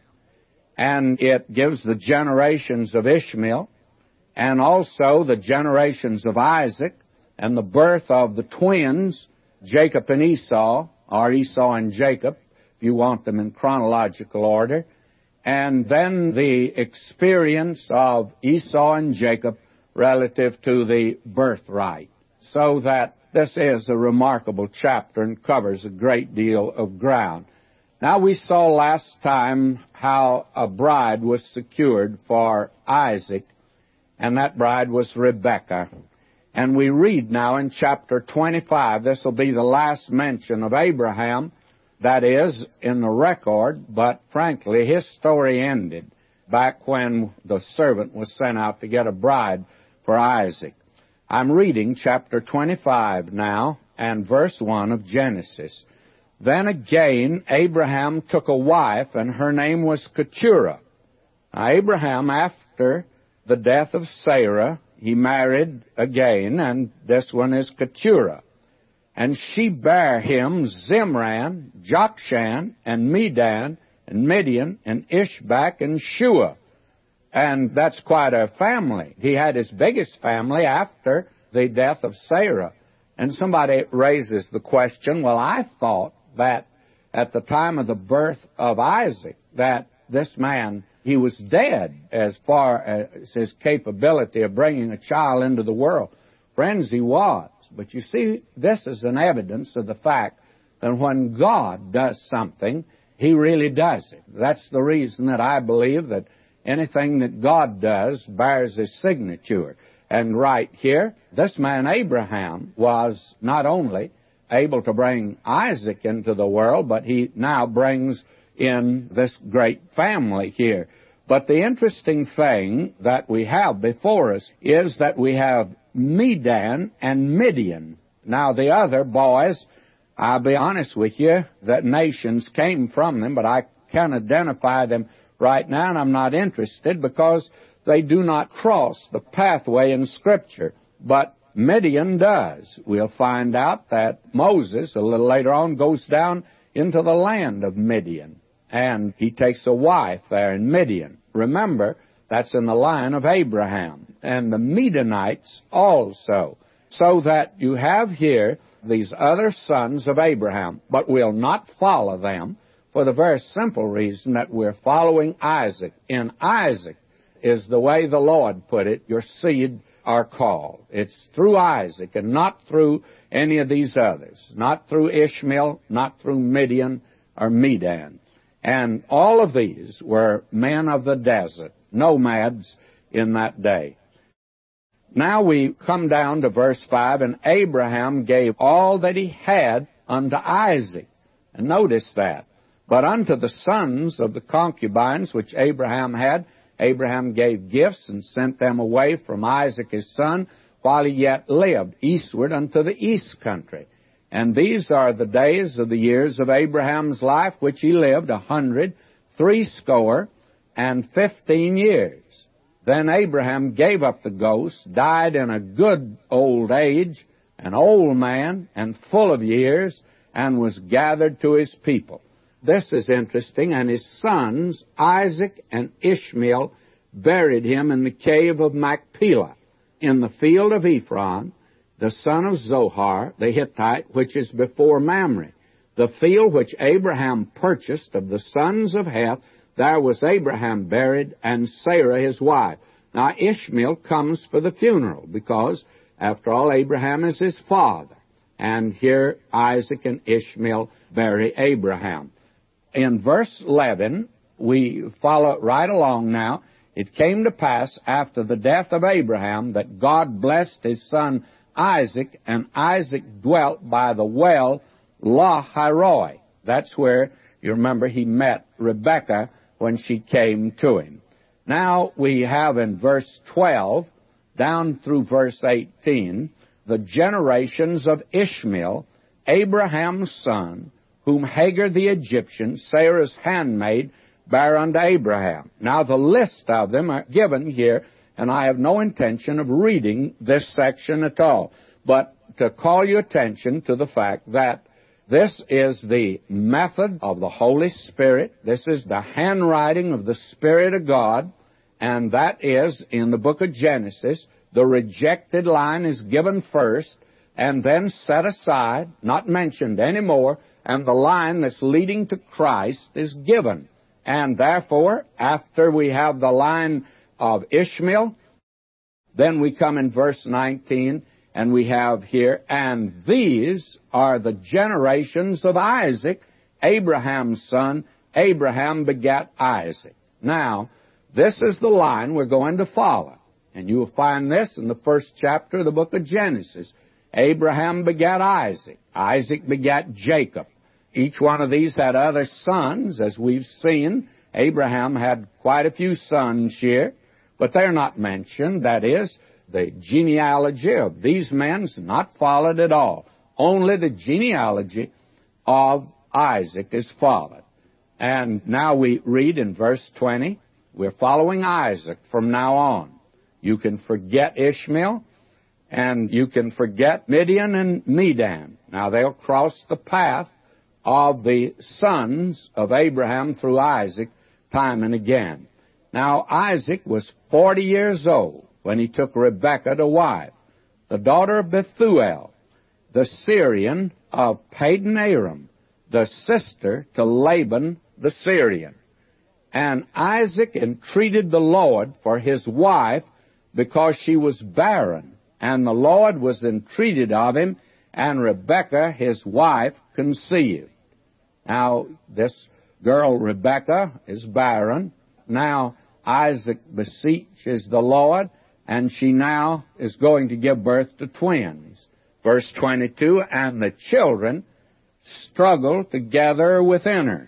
and it gives the generations of Ishmael, and also the generations of Isaac, and the birth of the twins, Jacob and Esau, or Esau and Jacob, if you want them in chronological order, and then the experience of Esau and Jacob relative to the birthright. So that this is a remarkable chapter and covers a great deal of ground. Now, we saw last time how a bride was secured for Isaac, and that bride was Rebekah. And we read now in chapter twenty-five, this will be the last mention of Abraham, that is, in the record, but frankly, his story ended back when the servant was sent out to get a bride for Isaac. I'm reading chapter twenty-five now, and verse one of Genesis. Then again, Abraham took a wife, and her name was Keturah. Now, Abraham, after the death of Sarah, he married again, and this one is Keturah. And she bare him Zimran, Jokshan, and Medan, and Midian, and Ishbak, and Shua. And that's quite a family. He had his biggest family after the death of Sarah. And somebody raises the question, well, I thought that at the time of the birth of Isaac, that this man, he was dead as far as his capability of bringing a child into the world. Friends, he was. But you see, this is an evidence of the fact that when God does something, he really does it. That's the reason that I believe that anything that God does bears his signature. And right here, this man Abraham was not only able to bring Isaac into the world, but he now brings in this great family here. But the interesting thing that we have before us is that we have Medan and Midian. Now, the other boys, I'll be honest with you, that nations came from them, but I can't identify them right now, and I'm not interested because they do not cross the pathway in Scripture. But Midian does. We'll find out that Moses, a little later on, goes down into the land of Midian, and he takes a wife there in Midian. Remember, that's in the line of Abraham, and the Midianites also. So that you have here these other sons of Abraham, but we'll not follow them for the very simple reason that we're following Isaac. In Isaac is the way the Lord put it, your seed are called. It's through Isaac and not through any of these others, not through Ishmael, not through Midian or Medan. And all of these were men of the desert, nomads in that day. Now we come down to verse five, and Abraham gave all that he had unto Isaac. And notice that. But unto the sons of the concubines which Abraham had, Abraham gave gifts and sent them away from Isaac his son, while he yet lived, eastward unto the east country. And these are the days of the years of Abraham's life, which he lived, a hundred, threescore, and fifteen years. Then Abraham gave up the ghost, died in a good old age, an old man, and full of years, and was gathered to his people. This is interesting. And his sons, Isaac and Ishmael, buried him in the cave of Machpelah. in the field of Ephron, the son of Zohar, the Hittite, which is before Mamre. The field which Abraham purchased of the sons of Heth, there was Abraham buried, and Sarah his wife. Now Ishmael comes for the funeral, because, after all, Abraham is his father. And here Isaac and Ishmael bury Abraham. In verse eleven, we follow right along now. It came to pass after the death of Abraham that God blessed his son Isaac, and Isaac dwelt by the well Lahairoi. That's where, you remember, he met Rebekah when she came to him. Now we have in verse twelve down through verse eighteen the generations of Ishmael, Abraham's son, whom Hagar the Egyptian, Sarah's handmaid, bare unto Abraham. Now the list of them are given here, and I have no intention of reading this section at all, but to call your attention to the fact that this is the method of the Holy Spirit. This is the handwriting of the Spirit of God, and that is, in the book of Genesis, the rejected line is given first, and then set aside, not mentioned anymore, and the line that's leading to Christ is given. And therefore, after we have the line of Ishmael, then we come in verse nineteen, and we have here, and these are the generations of Isaac, Abraham's son. Abraham begat Isaac. Now, this is the line we're going to follow. And you will find this in the first chapter of the book of Genesis. Abraham begat Isaac. Isaac begat Jacob. Each one of these had other sons, as we've seen. Abraham had quite a few sons here, but they're not mentioned. That is, the genealogy of these men is not followed at all. Only the genealogy of Isaac is followed. And now we read in verse twenty, we're following Isaac from now on. You can forget Ishmael, and you can forget Midian and Medan. Now they'll cross the path of the sons of Abraham through Isaac time and again. Now Isaac was forty years old when he took Rebekah to wife, the daughter of Bethuel, the Syrian of Padan Aram, the sister to Laban the Syrian. And Isaac entreated the Lord for his wife, because she was barren, and the Lord was entreated of him, and Rebekah, his wife, conceived. Now, this girl, Rebekah, is barren. Now, Isaac beseeches the Lord, and she now is going to give birth to twins. Verse twenty-two, and the children struggle together within her.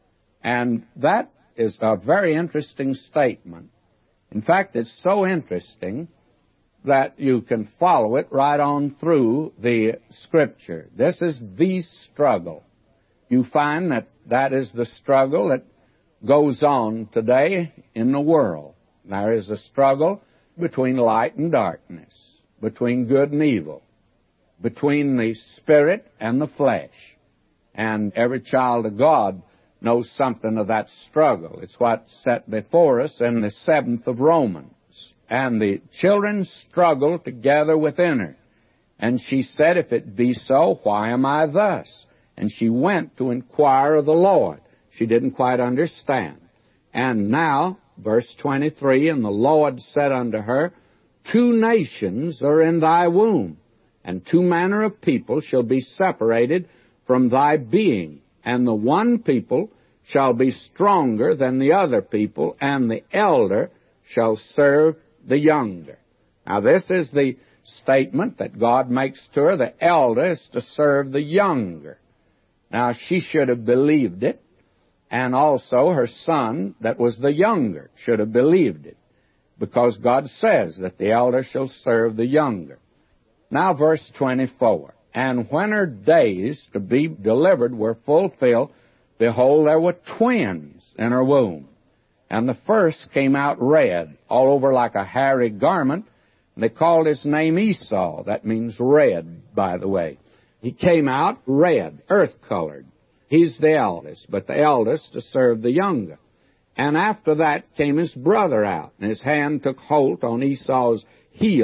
And that is a very interesting statement. In fact, it's so interesting that you can follow it right on through the Scripture. This is the struggle. You find that that is the struggle that goes on today in the world. There is a struggle between light and darkness, between good and evil, between the spirit and the flesh. And every child of God knows something of that struggle. It's what's set before us in the seventh of Romans. And the children struggle together within her. And she said, if it be so, why am I thus? And she went to inquire of the Lord. She didn't quite understand. And now, verse twenty-three, and the Lord said unto her, two nations are in thy womb, and two manner of people shall be separated from thy being. And the one people shall be stronger than the other people, and the elder shall serve the younger. Now this is the statement that God makes to her. The elder is to serve the younger. Now she should have believed it, and also her son that was the younger should have believed it, because God says that the elder shall serve the younger. Now verse twenty-four. And when her days to be delivered were fulfilled, behold, there were twins in her womb. And the first came out red, all over like a hairy garment. And they called his name Esau. That means red, by the way. He came out red, earth-colored. He's the eldest, but the eldest to serve the younger. And after that came his brother out, and his hand took hold on Esau's heel,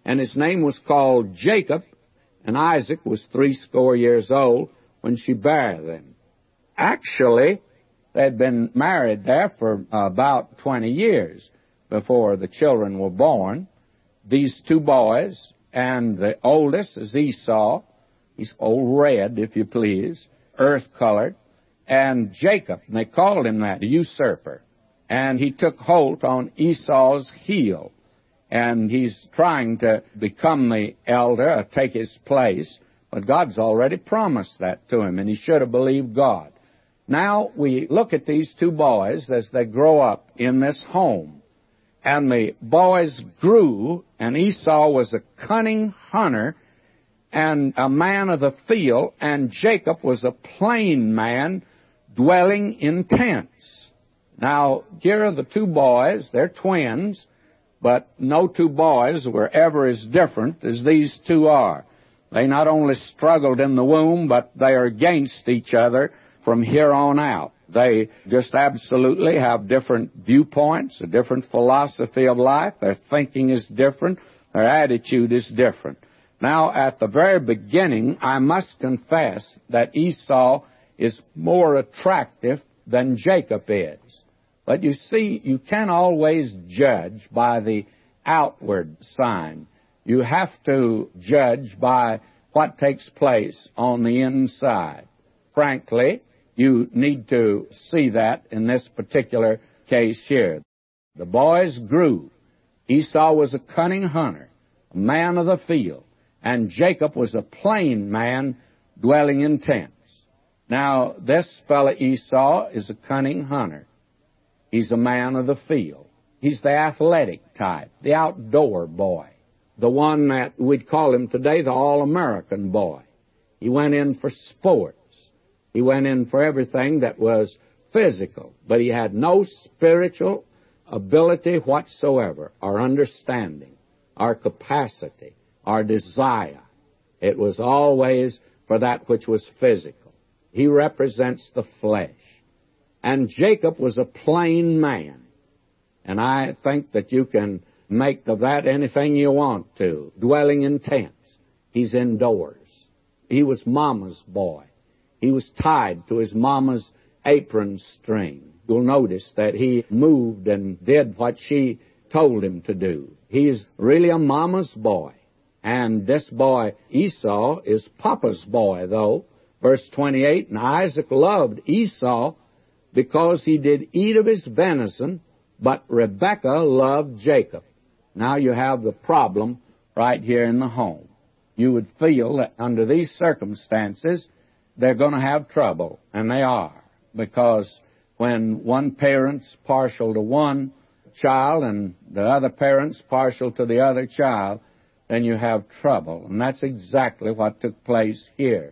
and his name was called Jacob, and Isaac was threescore years old when she bare them. Actually, they'd been married there for about twenty years before the children were born. These two boys, and the oldest is Esau. He's old red, if you please, earth-colored. And Jacob, and they called him that, a usurper. And he took hold on Esau's heel. And he's trying to become the elder, or take his place. But God's already promised that to him, and he should have believed God. Now we look at these two boys as they grow up in this home. And the boys grew, and Esau was a cunning hunter and a man of the field, and Jacob was a plain man dwelling in tents. Now, here are the two boys. They're twins, but no two boys were ever as different as these two are. They not only struggled in the womb, but they are against each other from here on out. They just absolutely have different viewpoints, a different philosophy of life. Their thinking is different. Their attitude is different. Now, at the very beginning, I must confess that Esau is more attractive than Jacob is. But you see, you can't always judge by the outward sign. You have to judge by what takes place on the inside. Frankly, you need to see that in this particular case here. The boys grew. Esau was a cunning hunter, a man of the field, and Jacob was a plain man dwelling in tents. Now, this fellow Esau is a cunning hunter. He's a man of the field. He's the athletic type, the outdoor boy, the one that we'd call him today the all-American boy. He went in for sports. He went in for everything that was physical, but he had no spiritual ability whatsoever, or understanding, or capacity, or desire. It was always for that which was physical. He represents the flesh. And Jacob was a plain man. And I think that you can make of that anything you want to. Dwelling in tents. He's indoors. He was mama's boy. He was tied to his mama's apron string. You'll notice that he moved and did what she told him to do. He's really a mama's boy. And this boy, Esau, is papa's boy, though. Verse twenty-eight, and Isaac loved Esau because he did eat of his venison, but Rebekah loved Jacob. Now you have the problem right here in the home. You would feel that under these circumstances, they're going to have trouble, and they are, because when one parent's partial to one child and the other parent's partial to the other child, then you have trouble. And that's exactly what took place here.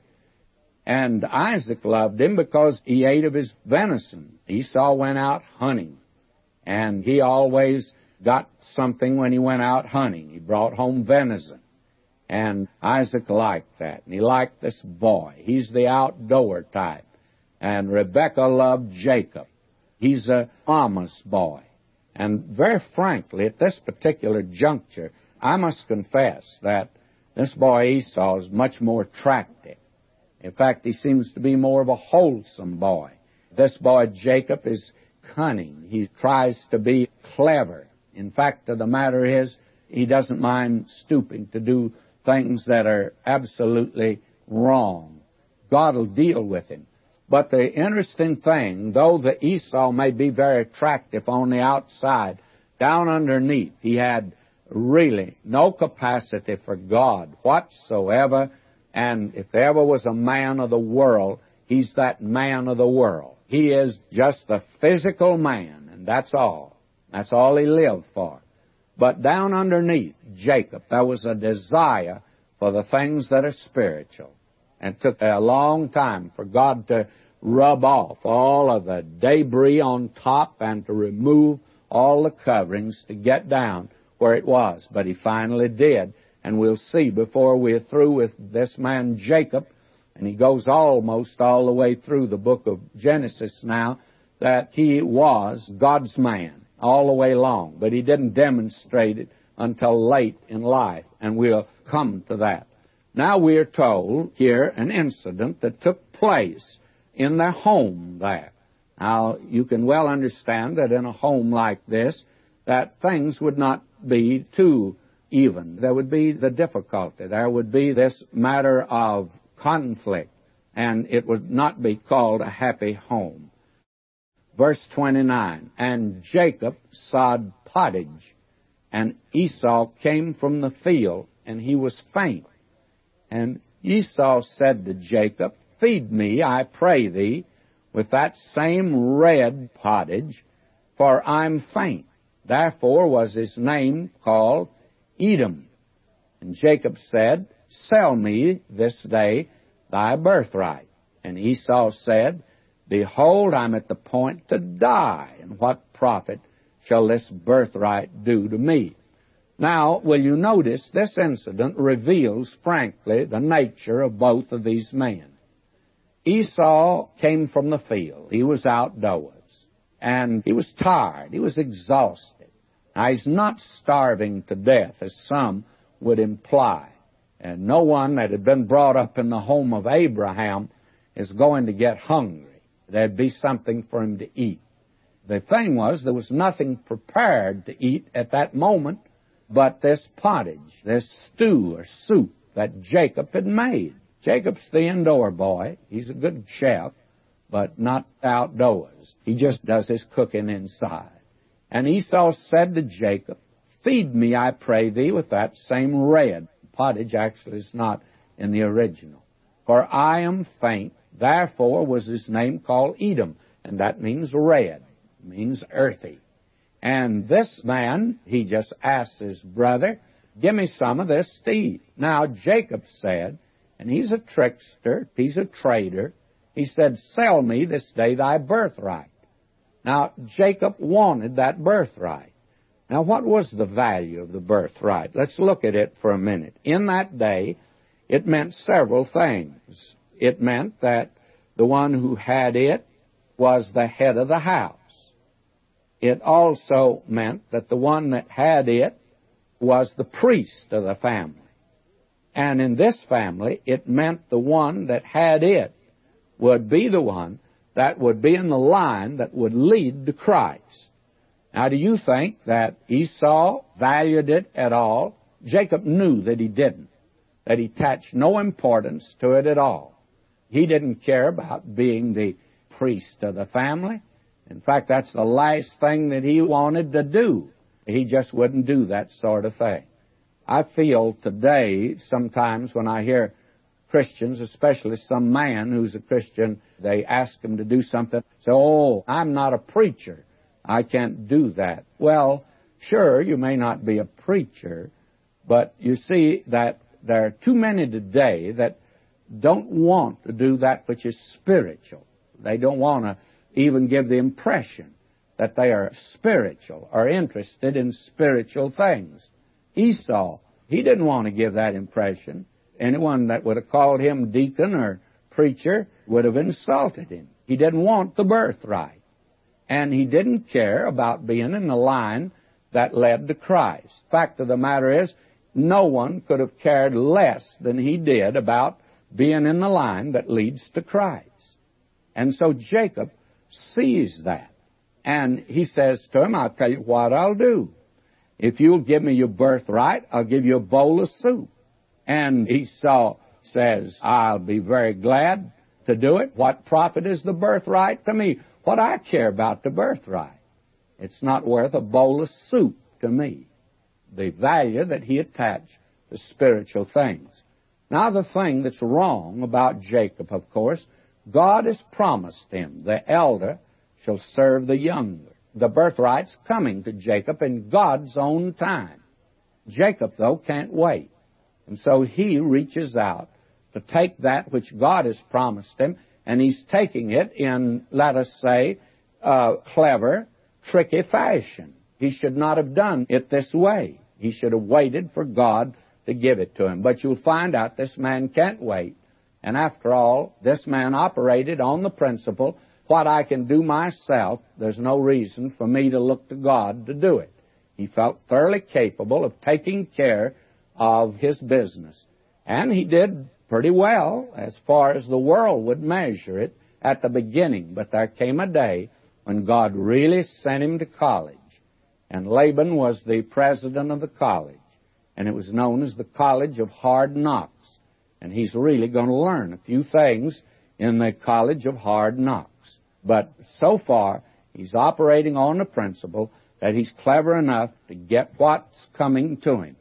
And Isaac loved him because he ate of his venison. Esau went out hunting, and he always got something when he went out hunting. He brought home venison. And Isaac liked that, and he liked this boy. He's the outdoor type. And Rebekah loved Jacob. He's a mama's boy. And very frankly, at this particular juncture, I must confess that this boy Esau is much more attractive. In fact, he seems to be more of a wholesome boy. This boy Jacob is cunning. He tries to be clever. In fact, the matter is, he doesn't mind stooping to do things that are absolutely wrong. God will deal with him. But the interesting thing, though the Esau may be very attractive on the outside, down underneath he had really no capacity for God whatsoever. And if there ever was a man of the world, he's that man of the world. He is just the physical man, and that's all. That's all he lived for. But down underneath Jacob, there was a desire for the things that are spiritual. And it took a long time for God to rub off all of the debris on top and to remove all the coverings to get down where it was. But he finally did. And we'll see before we're through with this man Jacob, and he goes almost all the way through the book of Genesis now, that he was God's man all the way long. But he didn't demonstrate it until late in life, and we'll come to that. Now we are told here an incident that took place in their home there. Now, you can well understand that in a home like this, that things would not be too even. There would be the difficulty. There would be this matter of conflict, and it would not be called a happy home. Verse twenty-nine, and Jacob sod pottage, and Esau came from the field, and he was faint. And Esau said to Jacob, feed me, I pray thee, with that same red pottage, for I'm faint. Therefore was his name called Edom. And Jacob said, sell me this day thy birthright. And Esau said, behold, I'm at the point to die, and what profit shall this birthright do to me? Now, will you notice this incident reveals, frankly, the nature of both of these men. Esau came from the field. He was outdoors, and he was tired. He was exhausted. Now, he's not starving to death, as some would imply. And no one that had been brought up in the home of Abraham is going to get hungry. There'd be something for him to eat. The thing was, there was nothing prepared to eat at that moment but this pottage, this stew or soup that Jacob had made. Jacob's the indoor boy. He's a good chef, but not outdoors. He just does his cooking inside. And Esau said to Jacob, feed me, I pray thee, with that same red. Pottage actually is not in the original. For I am faint. Therefore was his name called Edom, and that means red, means earthy. And this man, he just asked his brother, give me some of this to eat. Now Jacob said, and he's a trickster, he's a trader, he said, sell me this day thy birthright. Now Jacob wanted that birthright. Now what was the value of the birthright? Let's look at it for a minute. In that day, it meant several things. It meant that the one who had it was the head of the house. It also meant that the one that had it was the priest of the family. And in this family, it meant the one that had it would be the one that would be in the line that would lead to Christ. Now, do you think that Esau valued it at all? Jacob knew that he didn't, that he attached no importance to it at all. He didn't care about being the priest of the family. In fact, that's the last thing that he wanted to do. He just wouldn't do that sort of thing. I feel today, sometimes when I hear Christians, especially some man who's a Christian, they ask him to do something, say, oh, I'm not a preacher. I can't do that. Well, sure, you may not be a preacher, but you see that there are too many today that don't want to do that which is spiritual. They don't want to even give the impression that they are spiritual or interested in spiritual things. Esau, he didn't want to give that impression. Anyone that would have called him deacon or preacher would have insulted him. He didn't want the birthright. And he didn't care about being in the line that led to Christ. Fact of the matter is, no one could have cared less than he did about being in the line that leads to Christ. And so Jacob sees that. And he says to him, I'll tell you what I'll do. If you'll give me your birthright, I'll give you a bowl of soup. And Esau says, I'll be very glad to do it. What profit is the birthright to me? What I care about the birthright? It's not worth a bowl of soup to me. The value that he attached to spiritual things. Now the thing that's wrong about Jacob, of course, God has promised him, the elder shall serve the younger. The birthright's coming to Jacob in God's own time. Jacob, though, can't wait. And so he reaches out to take that which God has promised him, and he's taking it in, let us say, uh, clever, tricky fashion. He should not have done it this way. He should have waited for God to give it to him. But you'll find out this man can't wait. And after all, this man operated on the principle, what I can do myself, there's no reason for me to look to God to do it. He felt thoroughly capable of taking care of his business. And he did pretty well as far as the world would measure it at the beginning. But there came a day when God really sent him to college. And Laban was the president of the college. And it was known as the College of Hard Knocks. And he's really going to learn a few things in the College of Hard Knocks. But so far, he's operating on the principle that he's clever enough to get what's coming to him.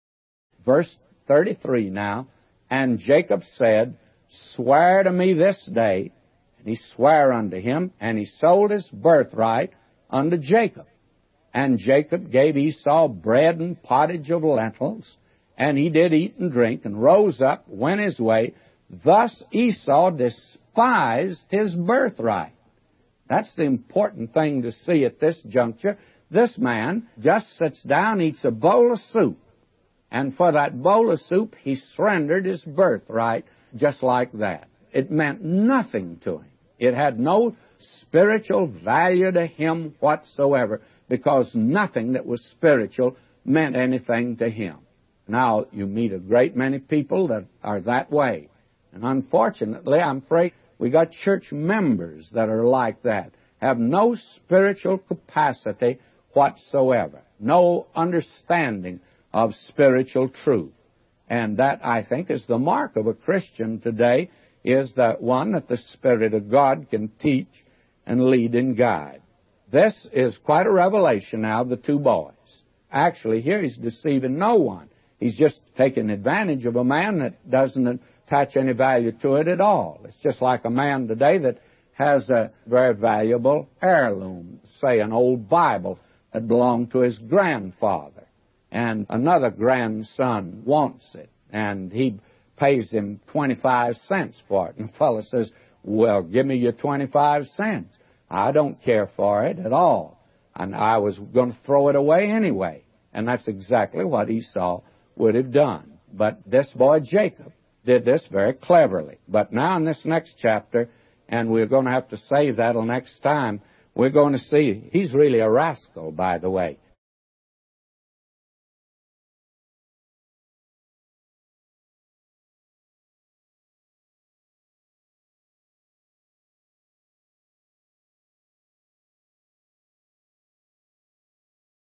Verse thirty-three now, and Jacob said, swear to me this day. And he sware unto him, and he sold his birthright unto Jacob. And Jacob gave Esau bread and pottage of lentils, and he did eat and drink, and rose up, went his way. Thus Esau despised his birthright. That's the important thing to see at this juncture. This man just sits down, eats a bowl of soup, and for that bowl of soup, he surrendered his birthright just like that. It meant nothing to him. It had no spiritual value to him whatsoever, because nothing that was spiritual meant anything to him. Now, you meet a great many people that are that way. And unfortunately, I'm afraid we got church members that are like that, have no spiritual capacity whatsoever, no understanding of spiritual truth. And that, I think, is the mark of a Christian today, is that one that the Spirit of God can teach and lead and guide. This is quite a revelation now of the two boys. Actually, here he's deceiving no one. He's just taking advantage of a man that doesn't attach any value to it at all. It's just like a man today that has a very valuable heirloom, say an old Bible that belonged to his grandfather, and another grandson wants it, and he pays him twenty-five cents for it. And the fellow says, well, give me your twenty-five cents. I don't care for it at all. And I was going to throw it away anyway. And that's exactly what Esau would have done. But this boy Jacob did this very cleverly. But now in this next chapter, and we're going to have to save that till next time, we're going to see he's really a rascal, by the way.